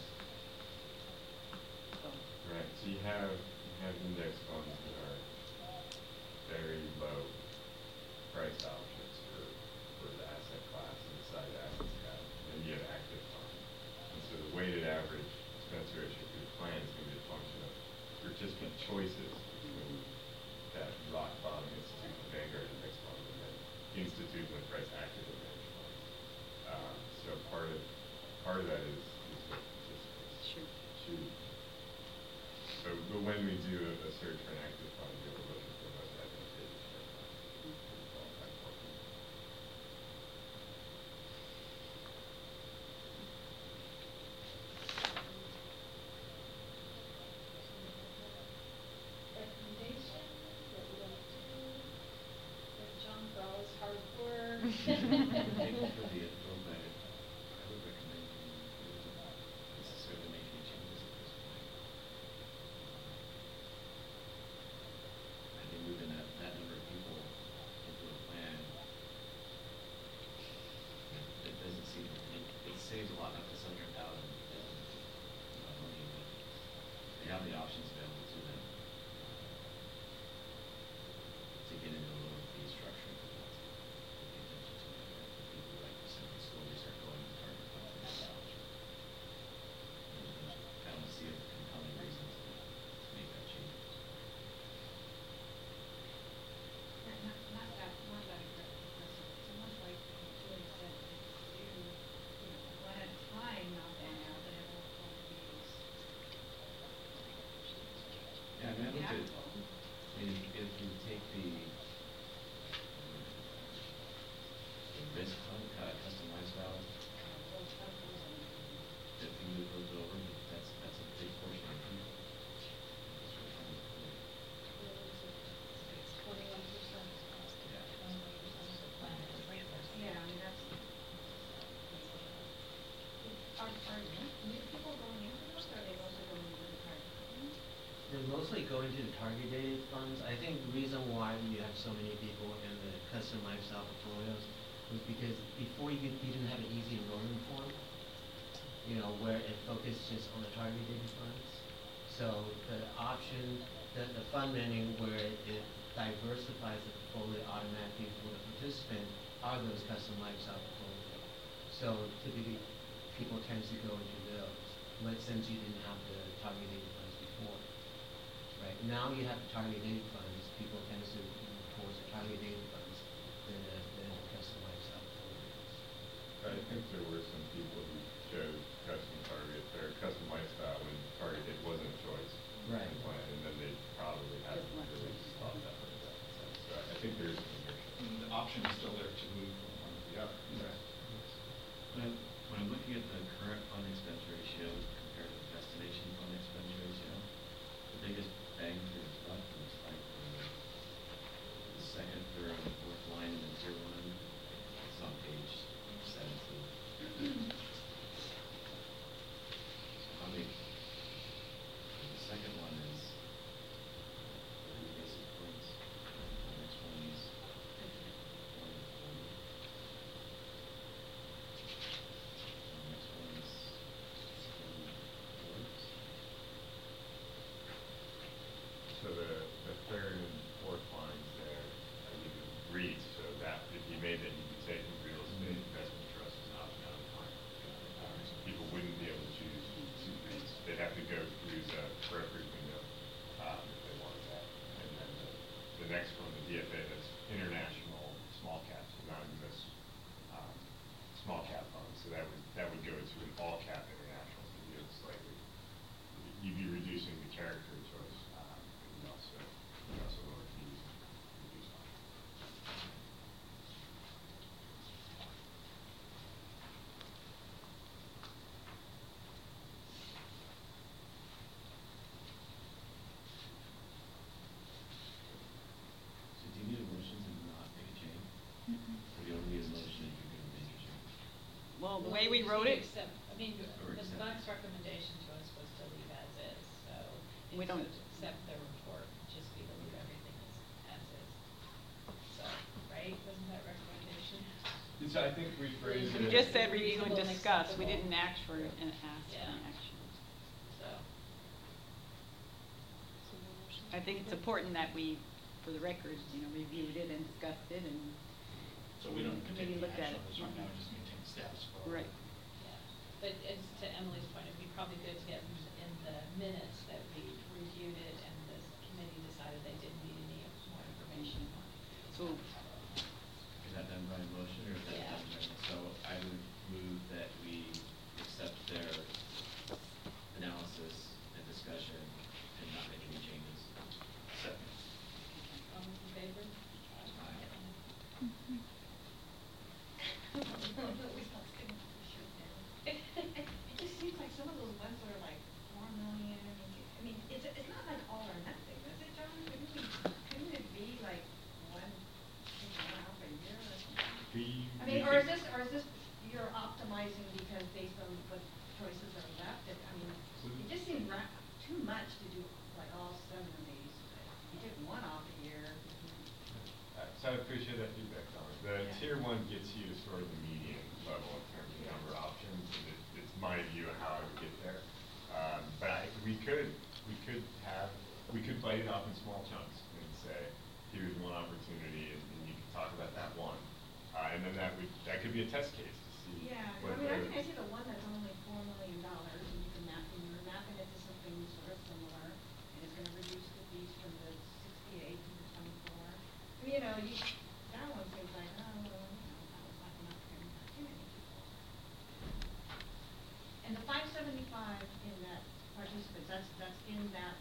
So. Right. So you have index funds that are very low price options for the asset class and the size assets you have. And you have active funds. And so the weighted average expense ratio for your plan is going to be a function of participant choices between that rock bottom institutional Vanguard index fund and then institutionally price active advantage funds. So part of that is what participants Sure. choose. But when we do a search for an active fund, we're looking for the most advantageous share class to qualify for. Recommendation, what we want to do, thank John for all his hard work. Thank you for the improvement. I would recommend you not necessarily make any changes at this point. I think moving that number of people into a plan, it doesn't seem, it saves a lot, not just $100,000, money, but they have the options available to them to get into a lower fee structure. But that's the intention to make it. People like to simply slowly start going to target funds and that option. I don't see a compelling reason to make that change. Not that aggressive. It's almost like Julie said, to do, you know, one at a time, not then out, but it will all be Yeah, I mean, I looked at, impactful. I mean, if you take the risk fund, custom lifestyle, if you move those over, that's a big portion of people. That's what I'm doing. It's 21%, Yeah. 21% of the plan. Yeah, I mean, that's. Are new people going into those, or are they mostly going into the target? They're mostly going to the target dated funds. I think the reason why you have so many people in the custom lifestyle portfolios was because before you didn't have an easy enrollment form. you know, where it focuses on the targeted funds. So the option, the fund menu where it diversifies the portfolio automatically for the participant are those custom lifestyle portfolios. So typically, people tend to go into those, since you didn't have the targeted funds before. Right, now you have the targeted funds, people tend to move towards the targeted funds than the custom lifestyle portfolios. I think there were some people who chose custom target, or custom lifestyle when targeted wasn't a choice. Right. And then they probably haven't Just left really it. thought that way. So I think there is some inertia. And the option is still there to move from one to the other. Right. When I'm looking at the current fund expense ratio compared to the destination fund expense ratio, the biggest bang for the buck looks like the second, third, and fourth line in the tier one. It's on page 17. How many? The second one is 30 basis points. The next one is 1 to 40. The next one is 64. So the third and fourth lines there, you could read, so that if you made that, you could say in real estate investment trust is an option out of time. People wouldn't be able to choose two things. They'd have to go through the brokerage window if they wanted that. And then the next one, the DFA, that's international small caps, not U.S. Small cap funds. So that would go to an all cap international. So you have slightly, you'd be reducing the character choice. And you also lower fees and reduce options. So do you need a motion to not make a change? Or do you only need a motion if you're going to make a change? Well, the way we wrote it, Accept, I mean, Or the accept. Buck's recommendation to us was to leave as is, so. We don't- Accept the report, just be to leave everything as is. So, right, wasn't that recommendation? So I think we phrased we it. just said review and Reasonable and discuss, we acceptable. didn't ask for an Yeah. action. So, I think it's important that we, for the record, reviewed it and discussed it and. So we don't committee take looked at action on it. this right now, just maintain the status quo. Right. yeah, but it's to Emily's point, it'd be probably good to get in the minutes that we reviewed it and this committee decided they didn't need any more information on it. So, Is that done by motion or is that Yeah. done by, so I would move that we accept their analysis and discussion and not make any changes. Second. All those in favor? It just seems like some of those ones that are like 4 million, I mean, it's not like all or nothing, is it, John? Couldn't it be like one half a year or something? I mean, or is this you're optimizing because based on what choices are left? I mean, it just seems too much to do like all 7 of these. You take one off a year. So I appreciate that feedback, Tom. The Yeah. tier one gets you to sort of the median level in terms of number of options, and it's my view of how I would get there. But we could bite it off in small chunks and say, here's one opportunity, and you can talk about that one. And then that could be a test case to see. Yeah, I whether. mean, I think I see the one that's only $4 million, and you can map, and you're mapping it to something sort of similar, and it's gonna reduce the fees from the 68 to the 24. I mean, that one seems like, oh, well, that was like enough for too many people. And the 575 in that participants, that's in that,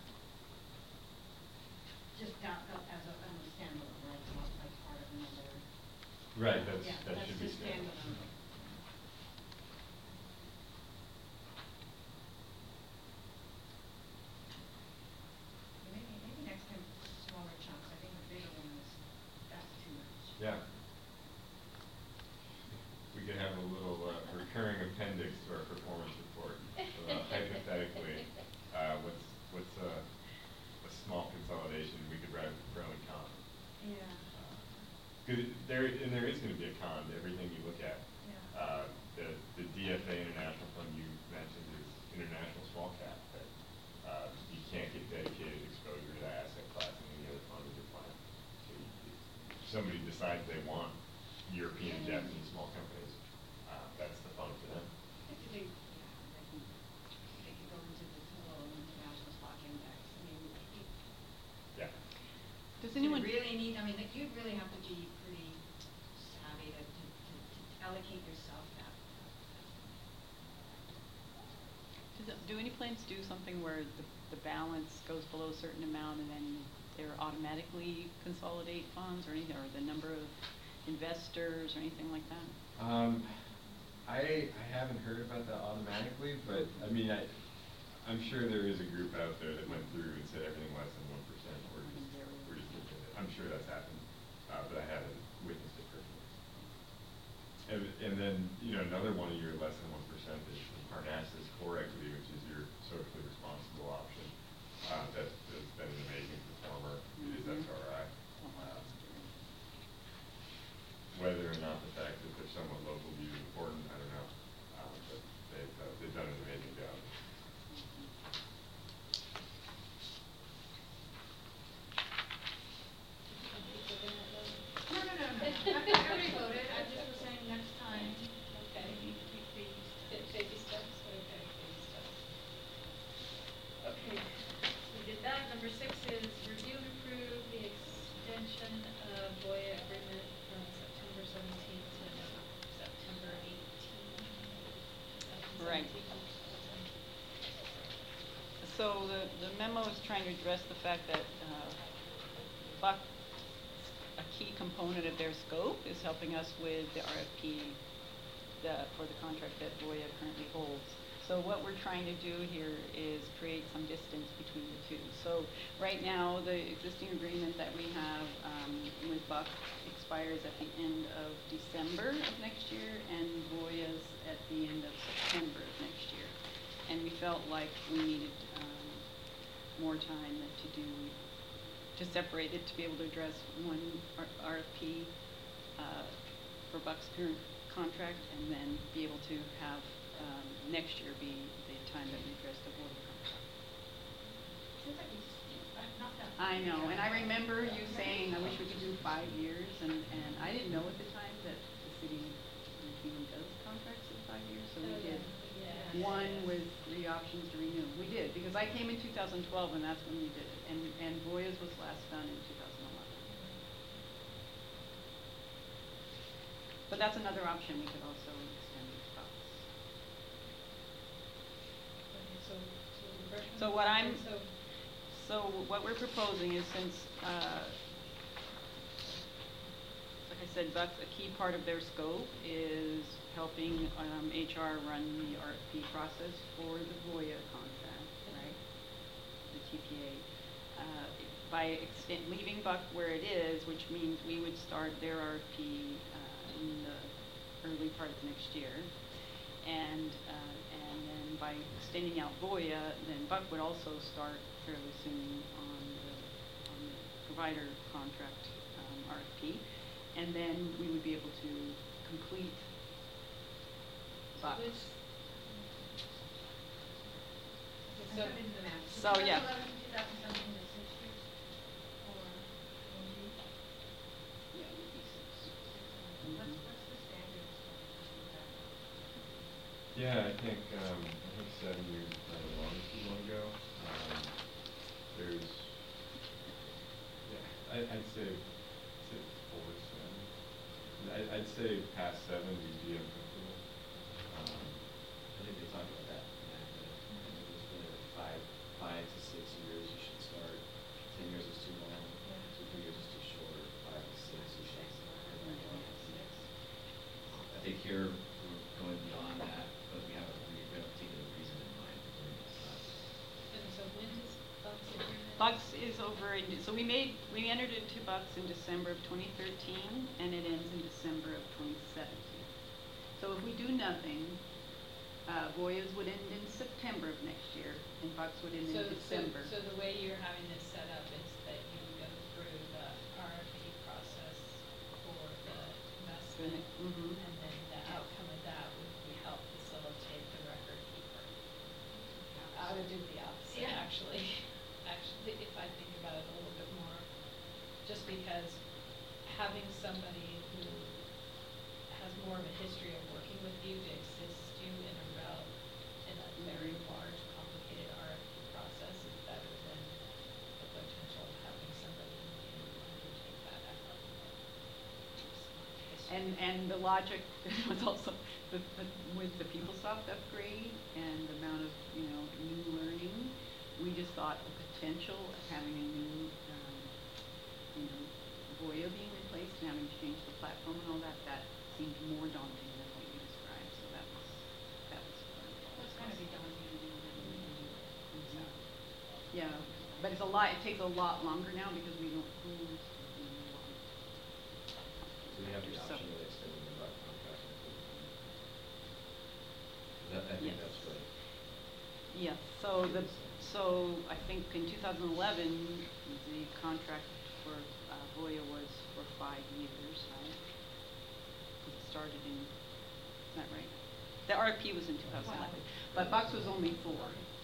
just out as a standalone, right? It's not like part of another. Right, Yeah, that that's should be just standalone. Maybe next time smaller chunks. I think the bigger one that's too much. Yeah. We could have a little recurring appendix to our performance report. Hypothetically, what's a small consolidation we could write with pro and con. Yeah. Because there is going to be a con to everything you look at. Yeah. The DFA International Fund you somebody decides they want European, Japanese small companies, that's the fund for them. They could go into the total international stock index. I mean, Yeah. Does you anyone? really need, I mean, like, you'd really have to be pretty savvy to allocate yourself that. Do any plans do something where the balance goes below a certain amount and then they're automatically consolidate funds or anything, or the number of investors or anything like that? I haven't heard about that automatically, but I mean, I'm sure there is a group out there that went through and said everything less than 1%, we're just looking at it. I'm sure that's happened, but I haven't witnessed it personally. And then, you know, another one of your less than 1% is Parnassus Core Equity, which is your socially responsible option. That's been an amazing performer. It is SRI. Whether or not the fact that they're somewhat local view is important, I don't know. But they've done an amazing job. No. I already voted. I just was saying next time. Okay. Maybe Baby steps, okay, baby steps. Okay, we did that. Number 6 is review and approve the extension of Voya agreement from September 17th to September 18th. Right. So the memo is trying to address the fact that Buck, a key component of their scope, is helping us with the RFP for the contract that Voya currently holds. So what we're trying to do here is create some distance between the two. So right now, the existing agreement that we have with Buck expires at the end of December of next year, and Voya's at the end of September of next year. And we felt like we needed more time to separate it, to be able to address one RFP for Buck's current contract, and then be able to have next year be the time that we address the Voya contract. Seems like not that. I know, and I remember you saying, I wish we could do 5 years, and I didn't know at the time that the city routinely does contracts in 5 years, so we did. Yeah. One with 3 options to renew. We did, because I came in 2012 and that's when we did it. And Voya's was last done in 2011. But that's another option. We could also extend the spots. Okay, So what we're proposing is, since like I said, Buck's a key part of their scope is helping HR run the RFP process for the Voya contract, right? The TPA. By leaving Buck where it is, which means we would start their RFP in the early part of next year, and then by extending out Voya, then Buck would also start fairly soon on the provider contract RFP, and then we would be able to complete Buck. So, So, yeah. 2011, 2017 is 6 years for AG. Yeah, it would be 6. What's the standard? Yeah, I think 7 years is probably the longest you want to go. There's, yeah, I'd say 4 to 7. I'd say past 7 you'd be uncomfortable. I think they talked about that, that 5 to 6 years you should start. 10 years is too long. 2 3 years is too short. 5 to 6 you should start. I think here we're going beyond that, but we have a particular reason in mind for doing this. and so when does Buck's agreement? Bucks is over in, so we entered into Bucks in December of 2013, and it ends in December of 2017. So if we do nothing, Voya's would end in September of next year, and Bucks would end in December. So the way you're having this set up is that you go through the RFP process for the investment, Mhm. and then the outcome of that would help facilitate the record keeper. I would do the opposite, Yeah. actually, if I think about it a little bit more, just because having somebody who has more of a history of working with you to assist you in a route in a very large, complicated RFP process is better than the potential of having somebody new undertake that effort. And the logic was also with the PeopleSoft upgrade and the amount of, new learning, we just thought the potential of having a new, Voya being replaced and having to change the platform and all that seemed more daunting than what you described, so that was part of it. That's gonna be daunting. Yeah, but it takes a lot longer now because we don't lose. So we have the So- option of extending the buck contract. I think Yes. that's right. Yes, so I think in 2011, the contract for Voya was for 5 years, right? It started in, is that right? The RFP was in 2011, but Bucks was only 4.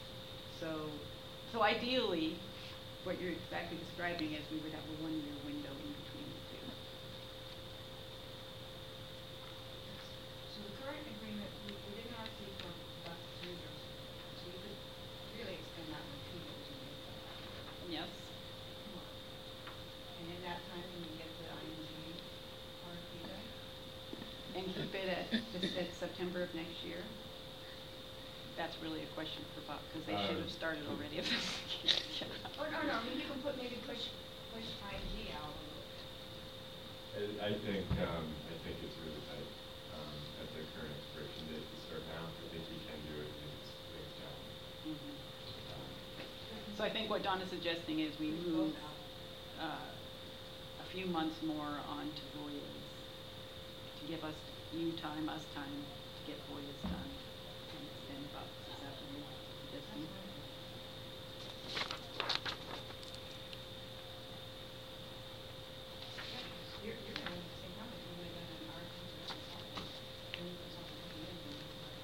So ideally, what you're exactly describing is we would have a 1-year window in between the two. So the current agreement, we didn't RFP for about 3 years, so you could really extend that one 2 years and make that happen. Yes? And in that time, can you get the ING RFP done? And keep it at September of next year? That's really a question for Buck, because they should have started already if that's the case. Yeah. Oh, no, I mean, you can maybe push ING out a little bit. I think it's really tight, at the current expiration date to start now. I think we can do it, I think it's challenging. So I think what Don is suggesting is we move a few months more on to Voya's to give us time to get Voya's done and extend Bucks. Is that what you're suggesting? You're gonna have the same problem, you would have done an RFP for consultant, and you consultant coming in, and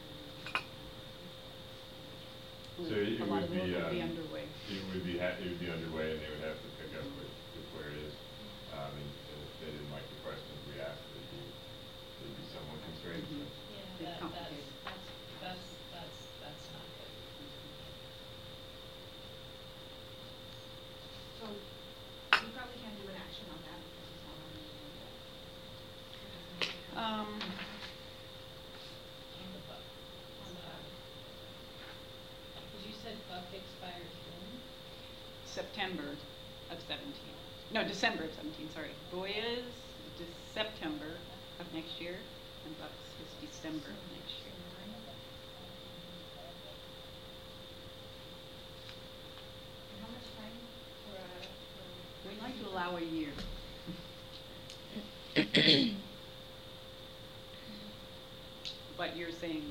So it A lot would of the be, work would be underway. it would be underway, and they would have to pick up with where it is. And if they didn't like the questions we asked, they'd be somewhat constrained. Mhm. Yeah, It's complicated. that's not good. So, you probably can't do an action on that because it's not on the agenda. On the buck. On the buck. Because you said buck expires when? September of 17. No, December of 17, sorry. Voya's September of next year, and Bucks is December of next year. And how much time for We'd like to allow a year. But you're saying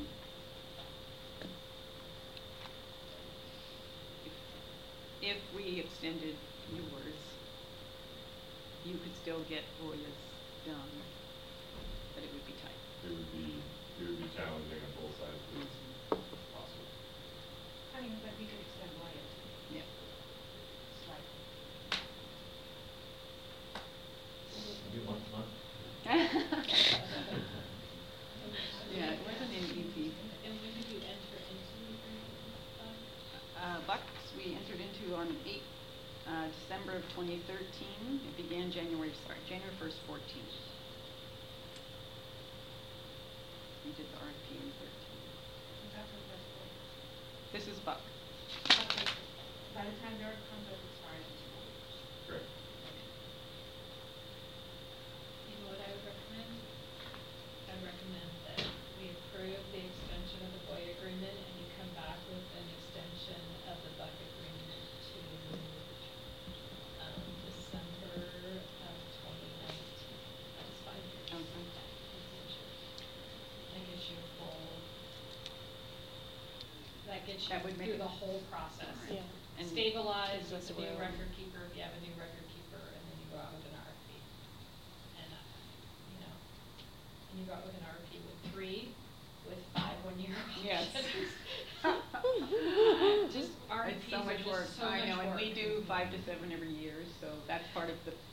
if we extended yours, you could still get Voya's done, but it would be tight. It would be challenging on both sides, but it's possible. I mean, but we could extend Wyatt Yeah. slightly. Do 1 month. Yeah, it wasn't in EP. And when did you enter into the agreement with buck? Bucks, we entered into on December of 2013. It began January 1st, 14. We did the RFP in 13. Is that the best way? This is Buck. Okay. By the time their contract expires, it's 4 years. Correct. You know what I would recommend? I recommend that we approve the extension of the Voya agreement and you come back with an extension of the buck agreement to, December of 2019. That's 5 years. Okay. That gets you That would make through it- the whole process. Right. Yeah. And Stabilize with that's the what new I- record keeper, if you have a new record keeper, and then you go out with an RFP. And, and you go out with an RFP with 3, with 5 1-year Yes. Just RFPs It's so much are work. just so I much know, and work. we do 5 to 7 every year, so that's part of the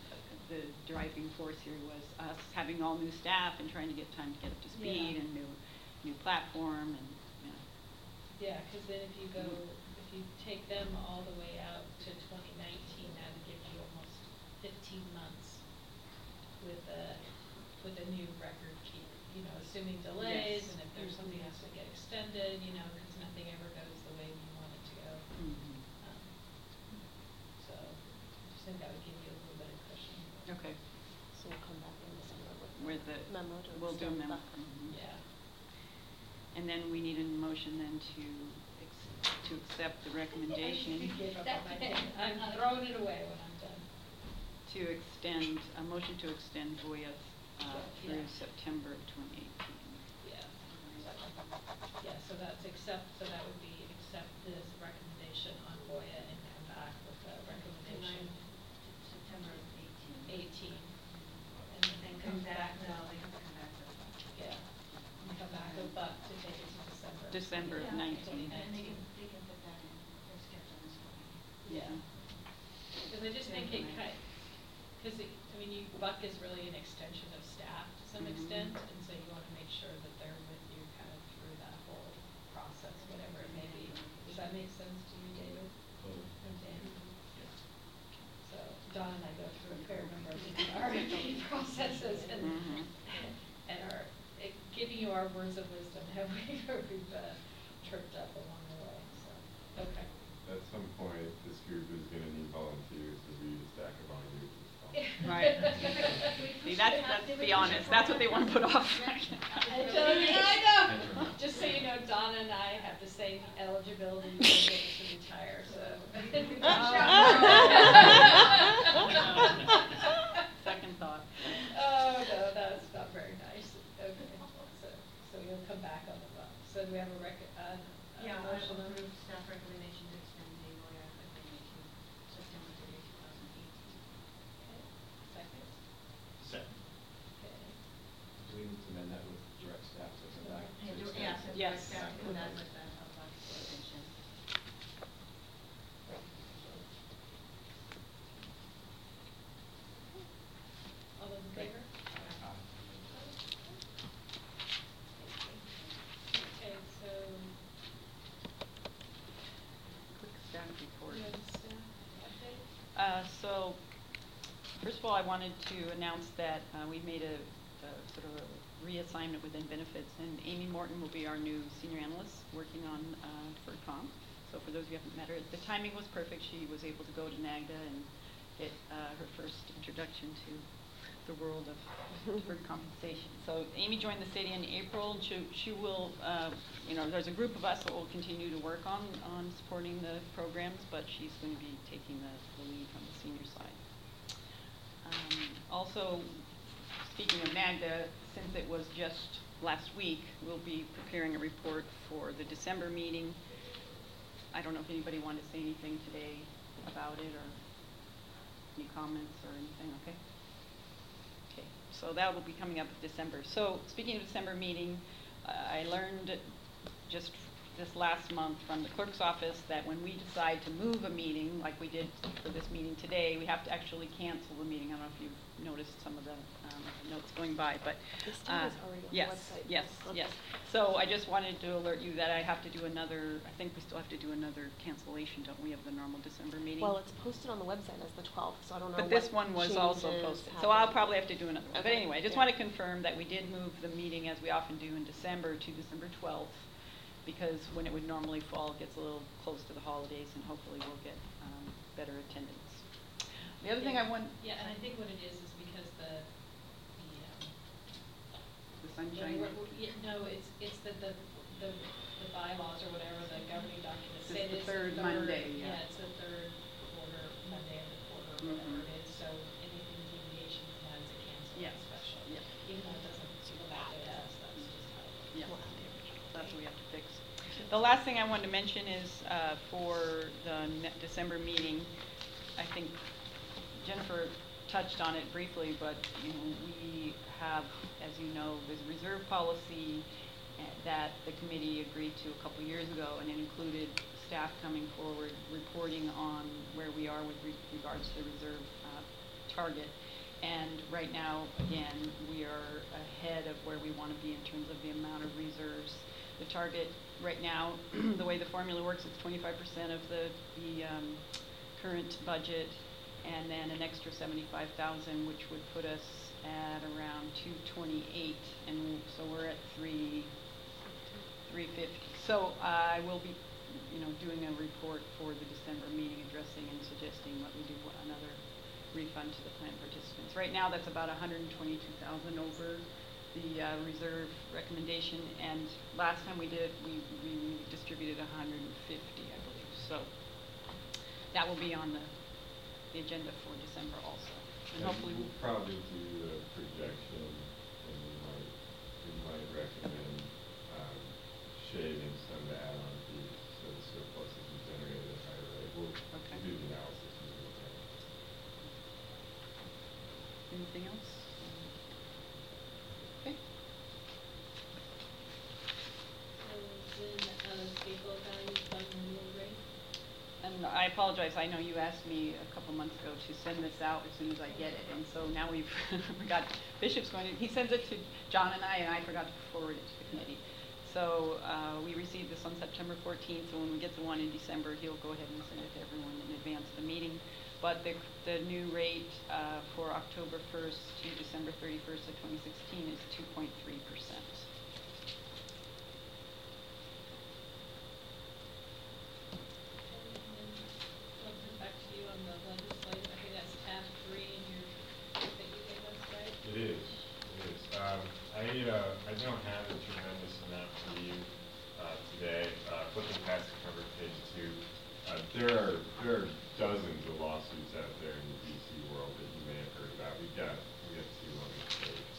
the driving force here was us having all new staff and trying to get time to get up to speed Yeah. and new platform and, you know. Yeah, cause then if you go, if you take them all the way out to 2019, that would give you almost 15 months with a new record keeper, you know, assuming delays Yes. and if there's something else that get extended, you know, cause nothing ever goes the way you want it to go. Mhm. So, I just think that would give you a little bit of cushion. Okay. So we'll come back in December With the memo to we'll do a extend memo. that. Mhm. Yeah. And then we need a motion then to accept the recommendation Gave up on my pen. I'm throwing it away when I'm done. to extend, a motion to extend Voya through Yeah. September of 2018. Yeah. Yeah, so that's so that would be accept this recommendation on Voya and come back with a recommendation. September 18. 18. And come back, no, they have to come back to us. Yeah. And come back with Buck to take it to December. December of Yeah, 19. And they can put that in their schedule as well. Yeah. Cause I just think it cause Buck is really an extension of staff to some Mhm. extent, and so you wanna make sure that they're with you kind of through that whole process, whatever it may be. Does that make sense to you, David? Totally. And Dan? Yeah. So Don and I go through a fair number of different RFP processes and, Mhm. and are giving you our words of wisdom, have we've tripped up along the way, so, okay. At some point, this group is gonna need volunteers to read a stack of volunteers. Right. See, let's be honest, that's what they want to put off. I know. Just so you know, Donna and I have the same eligibility to retire, so. Second thought. Oh, no, that's not very nice. Okay, so you'll come back on the bus. So do we have a Yeah, I motion on? approve staff recommendation to extend the lawyer agreement to September 30, 2018. Okay, second? Second. Okay. Do we need to amend that with direct staff to come back? to extend? Yeah, so Yes. staff can come back with that, extension. All those in favor? Okay, so, Quick staff report. you have the staff update? So, first of all, I wanted to announce that we made a sort of a reassignment within benefits, and Amy Morton will be our new senior analyst working on deferred comp. So for those of you who haven't met her, the timing was perfect. She was able to go to NAGDA and get her first introduction to the world of deferred compensation. So Amy joined the city in April, and she will, there's a group of us that will continue to work on supporting the programs, but she's going to be taking the lead from the senior side. Also, speaking of NAGDA, since it was just last week, we'll be preparing a report for the December meeting. I don't know if anybody wanted to say anything today about it or any comments or anything, okay? Okay, so that will be coming up in December. So speaking of December meeting, I learned just this last month from the clerk's office that when we decide to move a meeting, like we did for this meeting today, we have to actually cancel the meeting. I don't know if you've noticed some of the notes going by, but This time is already on the yes, website. yes, Okay. yes. So I just wanted to alert you that I have to do another, I think we still have to do another cancellation, don't we, of the normal December meeting? Well, it's posted on the website as the 12th, so I don't know But what this one was also changes posted, so happened. I'll probably have to do another one. But Okay, anyway, I just yeah. want to confirm that we did move the meeting, as we often do in December, to December 12th, because when it would normally fall, it gets a little close to the holidays, and hopefully we'll get better attendance. The other thing I want... Yeah, and I think what it is because The sunshine... no, it's that the bylaws or whatever, the governing documents It's say the it's third Monday, yeah. Yeah, it's the third quarter, Monday of the quarter, or whatever it is, so anything deviation from that is a canceled Yes. special. Yes. Even though it doesn't go back to us, that's just how it goes. Yeah, that's what we have to fix. The last thing I wanted to mention is for the December meeting, I think Jennifer touched on it briefly, but we have, as you know, there's a reserve policy that the committee agreed to a couple years ago, and it included staff coming forward reporting on where we are with regards to the reserve target. And right now, again, we are ahead of where we want to be in terms of the amount of reserves. The target right now, the way the formula works, it's 25% of the current budget, and then an extra 75,000, which would put us at around 228, and so we're at 350. So I will be, doing a report for the December meeting, addressing and suggesting what we do another refund to the plan participants. Right now, that's about 122,000 over the reserve recommendation, and last time we did, we distributed 150, I believe. So that will be on the agenda for December also, and hopefully we'll probably do a projection, and we might recommend shaving some of the add-on fees, so the surplus is generated at a higher rate. We'll do the analysis and do that. Anything else? Okay. So then, stable value fund renewal rate? And I apologize, I know you asked me a couple months ago to send this out as soon as I get it, and so now we've forgot, Bishop's going to, he sends it to John and I forgot to forward it to the committee. So we received this on September 14th, so when we get the one in December, he'll go ahead and send it to everyone in advance of the meeting. But the new rate for October 1st to December 31st of 2016 is 2.3%. Back to you on the legislative, I think that's tab 3 in your, that you gave us, right? It is. I don't have a tremendous amount for you today. Flipping past the cover page 2, there are dozens of lawsuits out there in the DC world that you may have heard about. We got 2 on this page.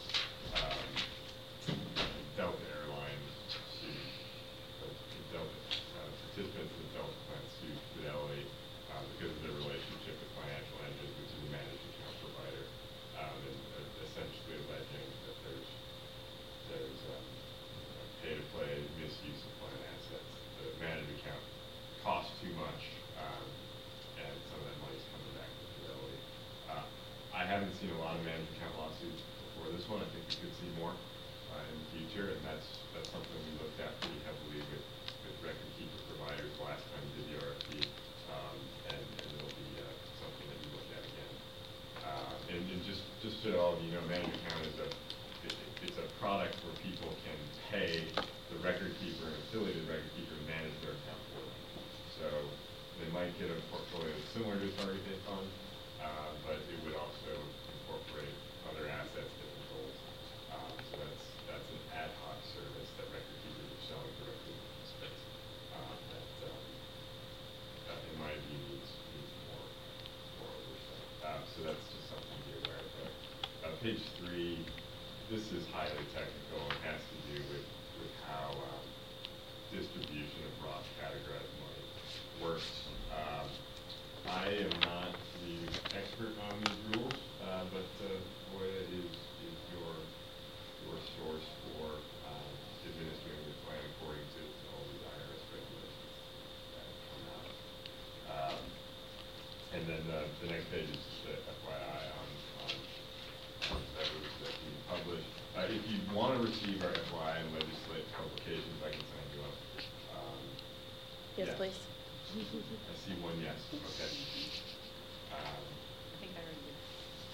Delta Airlines sued, Delta participants in the Delta plan sued Fidelity because of their relationship with Financial Engines, which is a managed account provider, and essentially alleging that there's pay-to-play misuse of plan assets. The managed account costs too much, and some of that money's coming back to Fidelity. I haven't seen a lot of managed account lawsuits before this one. I think we could see more in the future, and that's something we looked at pretty heavily with record keeper providers last time we did the RFP, and it'll be something that we look at again. And just so all of you know, managed account is it's a product where people can pay the record keeper and affiliated record keeper to manage their account for them. So they might get a portfolio similar to a target date fund, but it would also incorporate other assets, different goals. So that's an ad hoc service that record keepers are selling directly to participants that in my view needs more oversight. So that's just something to be aware of there. Page 3, this is highly technical and has to do with how distribution of Roth categorized money works. I am not the expert on these rules, but Voya is your source for administering the plan according to all these IRS regulations that have come out. And then the next page is the FYI on those that we publish. If you want to receive our FYI and legislative publications, I can sign you up. Yes, please. I see one yes. Okay. I think I already did.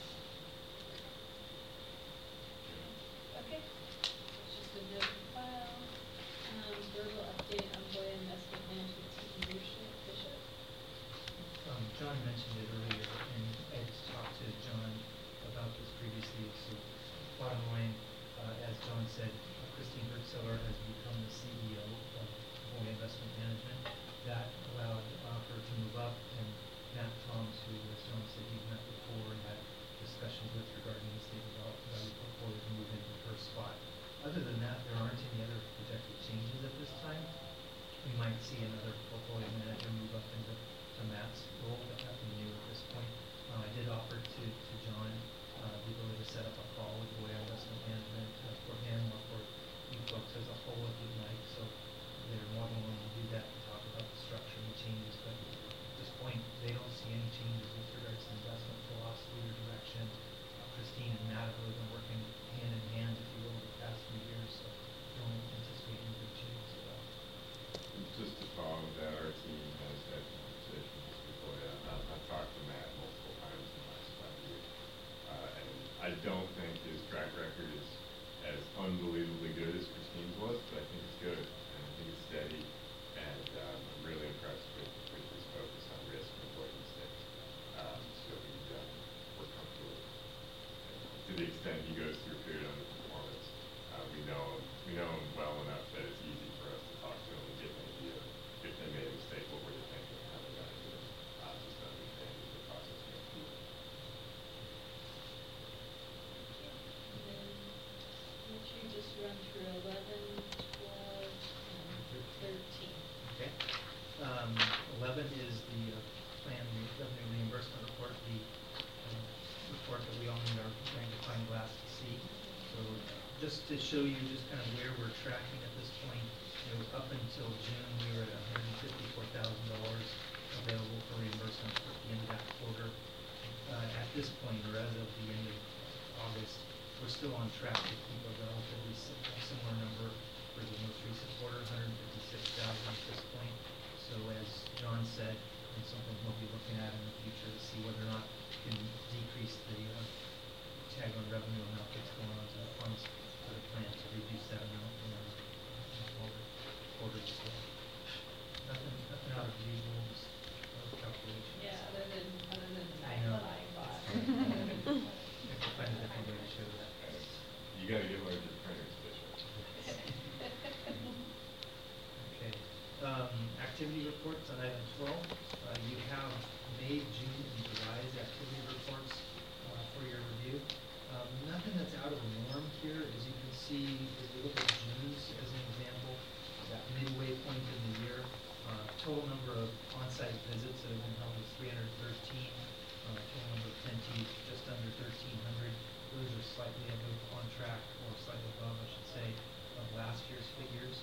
Okay, it's just a note in file. Verbal update on Voya Investment Management Team leadership, Bishop. John mentioned it earlier, and Ed's talked to John about this previously. So bottom line, as John said, Christine Bertzeller has become the CEO of Voya Investment Management. That allowed her to move up, and Matt Toms, who, as John said, he'd met before and had discussions with regarding the stable value portfolio, to move into her spot. Other than that, there aren't any other projected changes at this time. We might see another portfolio manager move up into Matt's role, but nothing new at this point. I did offer to John the ability to set up a call with Voya Investment Management for him or for you folks as a whole if you'd like. So they're more than willing to do that to talk about the structure and the changes. But at this point, they don't see any changes with regards to investment philosophy or direction. Christine and Matt have really been working hand in hand, if you will, the past few years, so don't anticipate any big changes at all. Just to follow that, our team has had conversations before, I've talked to Matt multiple times in the last 5 years. And I don't think his track record is as unbelievably good as Christine's was, but I think it's good, and I think it's steady, and I'm really impressed with his focus on risk and avoiding mistakes. So we're comfortable. To the extent he goes through a period of underperformance, we know him well enough that it's easy for us to talk to him and get an idea of if they made a mistake, what were they thinking, how they got into it, just understanding the process we have to do. And then, let you just run through 11, 12, and 13. Okay. 11 is the plan revenue reimbursement report, the report that we all need our magnifying glass to see. So just to show you just kind of where we're tracking at this point, up until June, we were at $154,000 available for reimbursement at the end of that quarter. At this point, or as of the end of August, we're still on track to keep a relatively similar number for the most recent quarter, $156,000 at this point. So as John said, it's something we'll be looking at in the future to see whether or not we can decrease the tag on revenue amount that's going on to the funds for the plan to reduce that amount in the quarter as well. Nothing out of the usual calculation. Yeah, other than the I night know. that I bought. We have to find a different way to show that. You gotta get larger printers, Bishop. Okay. Activity reports on item 12. You have May, June, and July's activity reports for your review. Nothing that's out of the norm here. As you can see, if you look at June's as an example, that midway point in the year, total number of on-site visits that have been held is 313. Total number of attendees just under 1,300. Those are slightly on track, or slightly above, I should say, of last year's figures.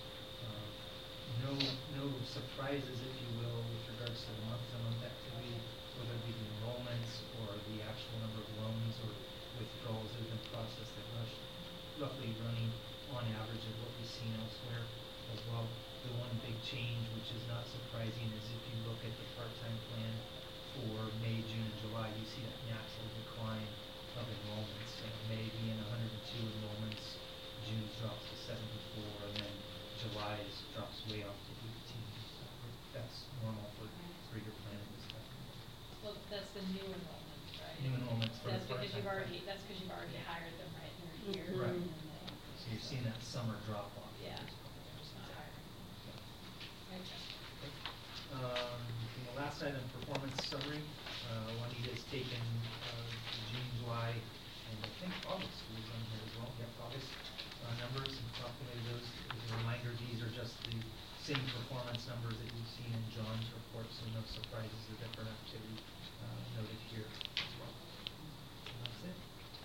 No surprises, if you will, with regards to the month-to-month activity, whether it be the enrollments or the actual number of loans or withdrawals that have been processed, that roughly running on average of what we've seen elsewhere as well. The one big change, which is not surprising, is if you look at the part-time plan for May, June, and July, you see that natural decline of enrollments. May being 102 enrollments, June drops to 74, and then July's drops way off to 18. That's normal for your plan at this time. Well, that's the new enrollments, right? New enrollments for the That's because part-time you've plan. already hired them, right? And they're here. Right. And then So you've seen that summer drop off. Yeah. Just not hiring. Okay. The last item, performance summary. Juanita's taken June, July, and I think August was on here as well. Yep, August numbers and calculated those. As a reminder, these are just the same performance numbers that you've seen in John's report, so no surprises or different activity noted here as well. And that's it.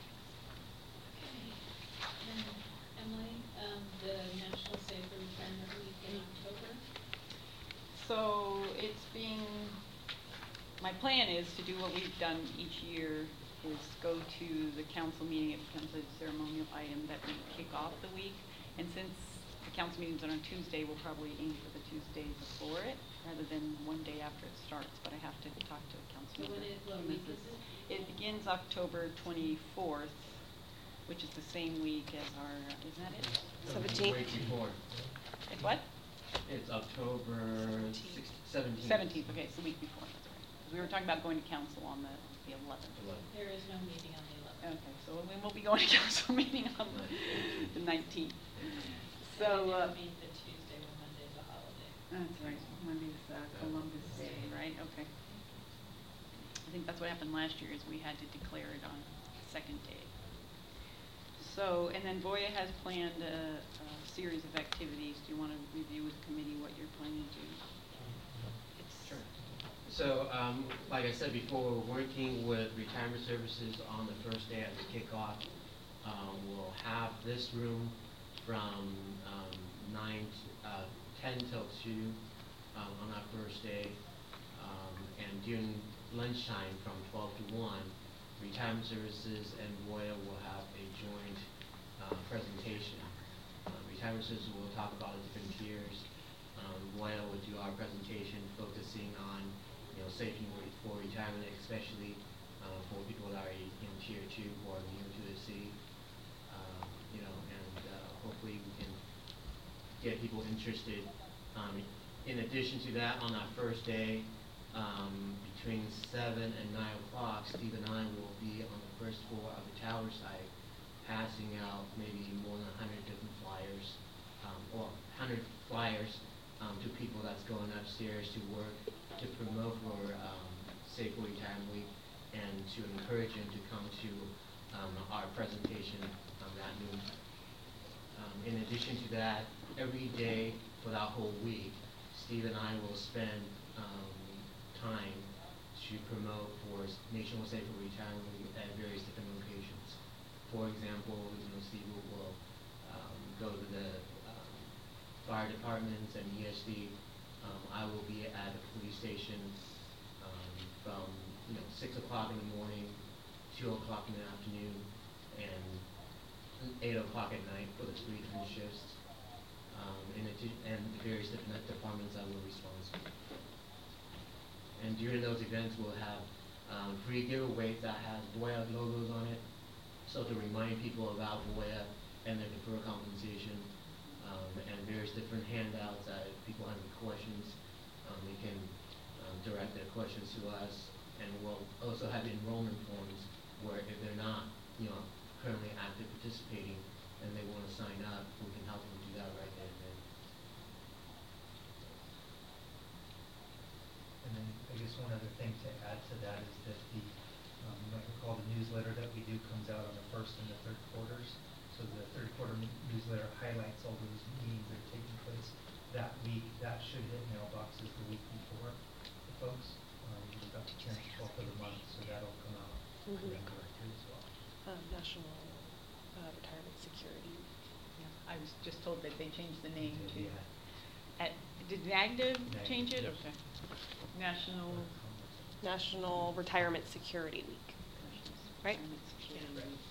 And Emily, the National Safer Retirement Week in October. So it's being, my plan is to do what we've done each year, is go to the council meeting. It becomes a ceremonial item that we kick off the week. And since the council meetings are on Tuesday, we'll probably aim for the Tuesday before it, rather than one day after it starts. But I have to talk to the council. So what week is it? It begins October 24th, which is the same week as our, isn't that it? 17th. Way before. It's what? It's October 17th. 17th, okay, it's the week before, that's right. 'Cause we were talking about going to council on the 11th. There is no meeting on the 11th. Okay, so we will be going to council meeting on the 19th. So, And then meet the Tuesday when Monday's a holiday. that's right, Monday's Columbus Day, right, okay. I think that's what happened last year, is we had to declare it on the second day. So, and then Voya has planned a series of activities. Do you want to review with the committee what you're planning to do? Sure. So, like I said before, we're working with Retirement Services on the first day at the kickoff. We'll have this room from 10 till 2 on our first day, and during lunchtime from 12 to 1, Retirement Services and Voya will have a joint presentation. Retirement Services will talk about the different tiers. Voya will do our presentation focusing on, safety for retirement, especially for people that are in tier 2 or new to the city. And hopefully we can get people interested. In addition to that, on that first day, between 7 and 9 o'clock, Steve and I will be on the first floor of the tower site, passing out maybe more than 100 different flyers, or 100 flyers to people that's going upstairs to work to promote for Safe for Retirement Week, and to encourage them to come to our presentation that noon. In addition to that, every day for that whole week, Steve and I will spend time to promote for National Safe for Retirement Week at various different locations. For example, Steve will go to the fire departments and ESD. I will be at the police station from 6 o'clock in the morning, 2 o'clock in the afternoon, and 8 o'clock at night for the 3 different shifts. And various different departments that will respond. And during those events, we'll have free giveaways that has Voya logos on it, so to remind people about Voya and their deferred compensation, and various different handouts that if people have any questions, they can direct their questions to us. And we'll also have enrollment forms where if they're not, currently active participating and they want to sign up, we can help them do that right there and then. And then I guess one other thing to add to that is that you might recall the newsletter that we do comes out on the first and the third quarters. So the third quarter newsletter highlights all those meetings that are taking place that week. That should hit mailboxes the week before the folks. About the 10th, 12th of the month, so that'll come out Mhm. too as well. National Retirement Security. I was just told that they changed the name to, Yeah. did NAGDA NAGDA, change it? yes. Okay. National. National Retirement Security Week. Right? Retirement Security Week.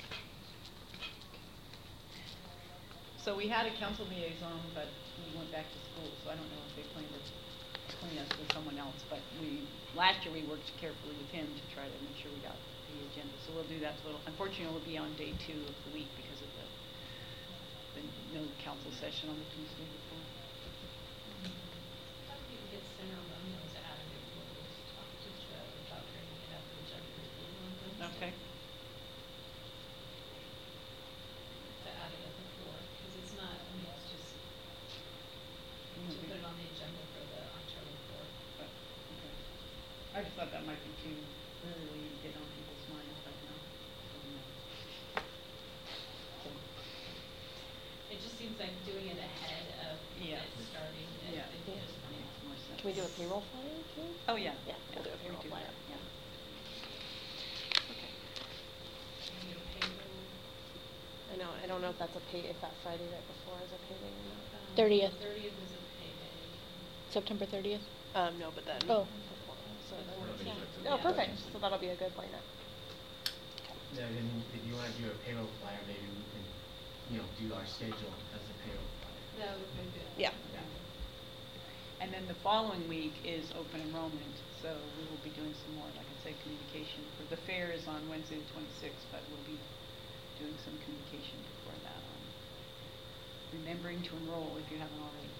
So we had a council liaison, but we went back to school, so I don't know if they plan to clean us with someone else, but last year we worked carefully with him to try to make sure we got the agenda, so we'll do that. So unfortunately we'll be on day 2 of the week because of the no council session on the Tuesday before. How do you get center Romeo's out of it? We'll talk to Joe about bringing it up to agenda review on Wednesday. Okay. To add it at the floor, because it's not, it's just to put it on the agenda for the October 4th. But, okay. I just thought that might be too early to get on people's minds, but no. It just seems like doing it ahead of Yeah. it starting, Yeah. it just makes more sense. Can we do a payroll flyer too? Oh, yeah. Yeah, we'll do a we payroll do flyer. that, yeah. Okay. And your payroll, I know. I don't know if that's if that Friday right before is a payday or not. 30th. 30th is a payday. September 30th? No, but then. Oh. before, so then- Yeah. Oh, perfect. So that'll be a good lineup. Yeah, then if you want to do a payroll flyer, maybe we can, do our schedule as a payroll flyer. That would be good. Yeah. Yeah. And then the following week is open enrollment, so we will be doing some more, like I said, communication. For the fair is on Wednesday the 26th, but we'll be doing some communication before that on remembering to enroll if you haven't already.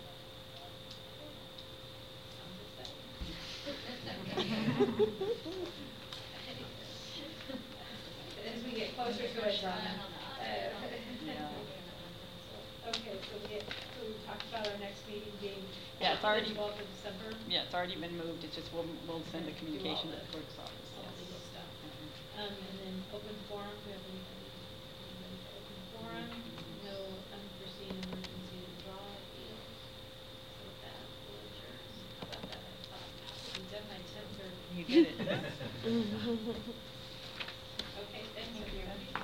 As we get closer to it, John. Yeah. Okay, so we talked about our next meeting being Yeah, it's already- the 12th of December. Yeah, it's already been moved, it's just we'll send a communication to the clerk's office. All the legal stuff. Mhm. And then open forum, we have anything for open forum, no unforeseen emergency withdrawal appeals. So with that, we'll adjourn. How about that? I thought we did my 10:30. You did it. Okay, thanks everybody.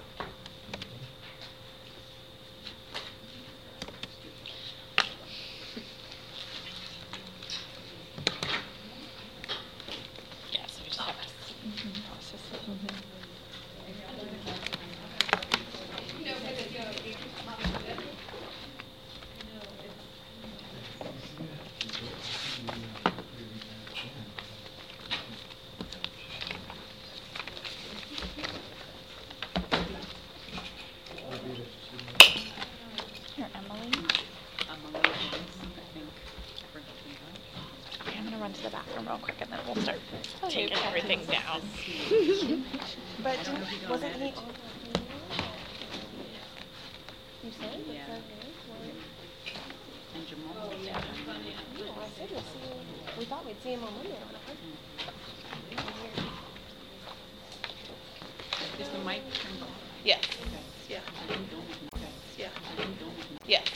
Yeah, so we just have to process it. run to the bathroom real quick and then we'll start Okay. taking everything down. But wasn't he on the meeting? You said? Yeah. And Jamal Oh, was yeah, there. funny. No, I said we'll see him. We thought we'd see him on Monday. Is the mic turned on? Yes. Okay. Yeah. I didn't go with- okay. Yeah. I didn't go with- Yes.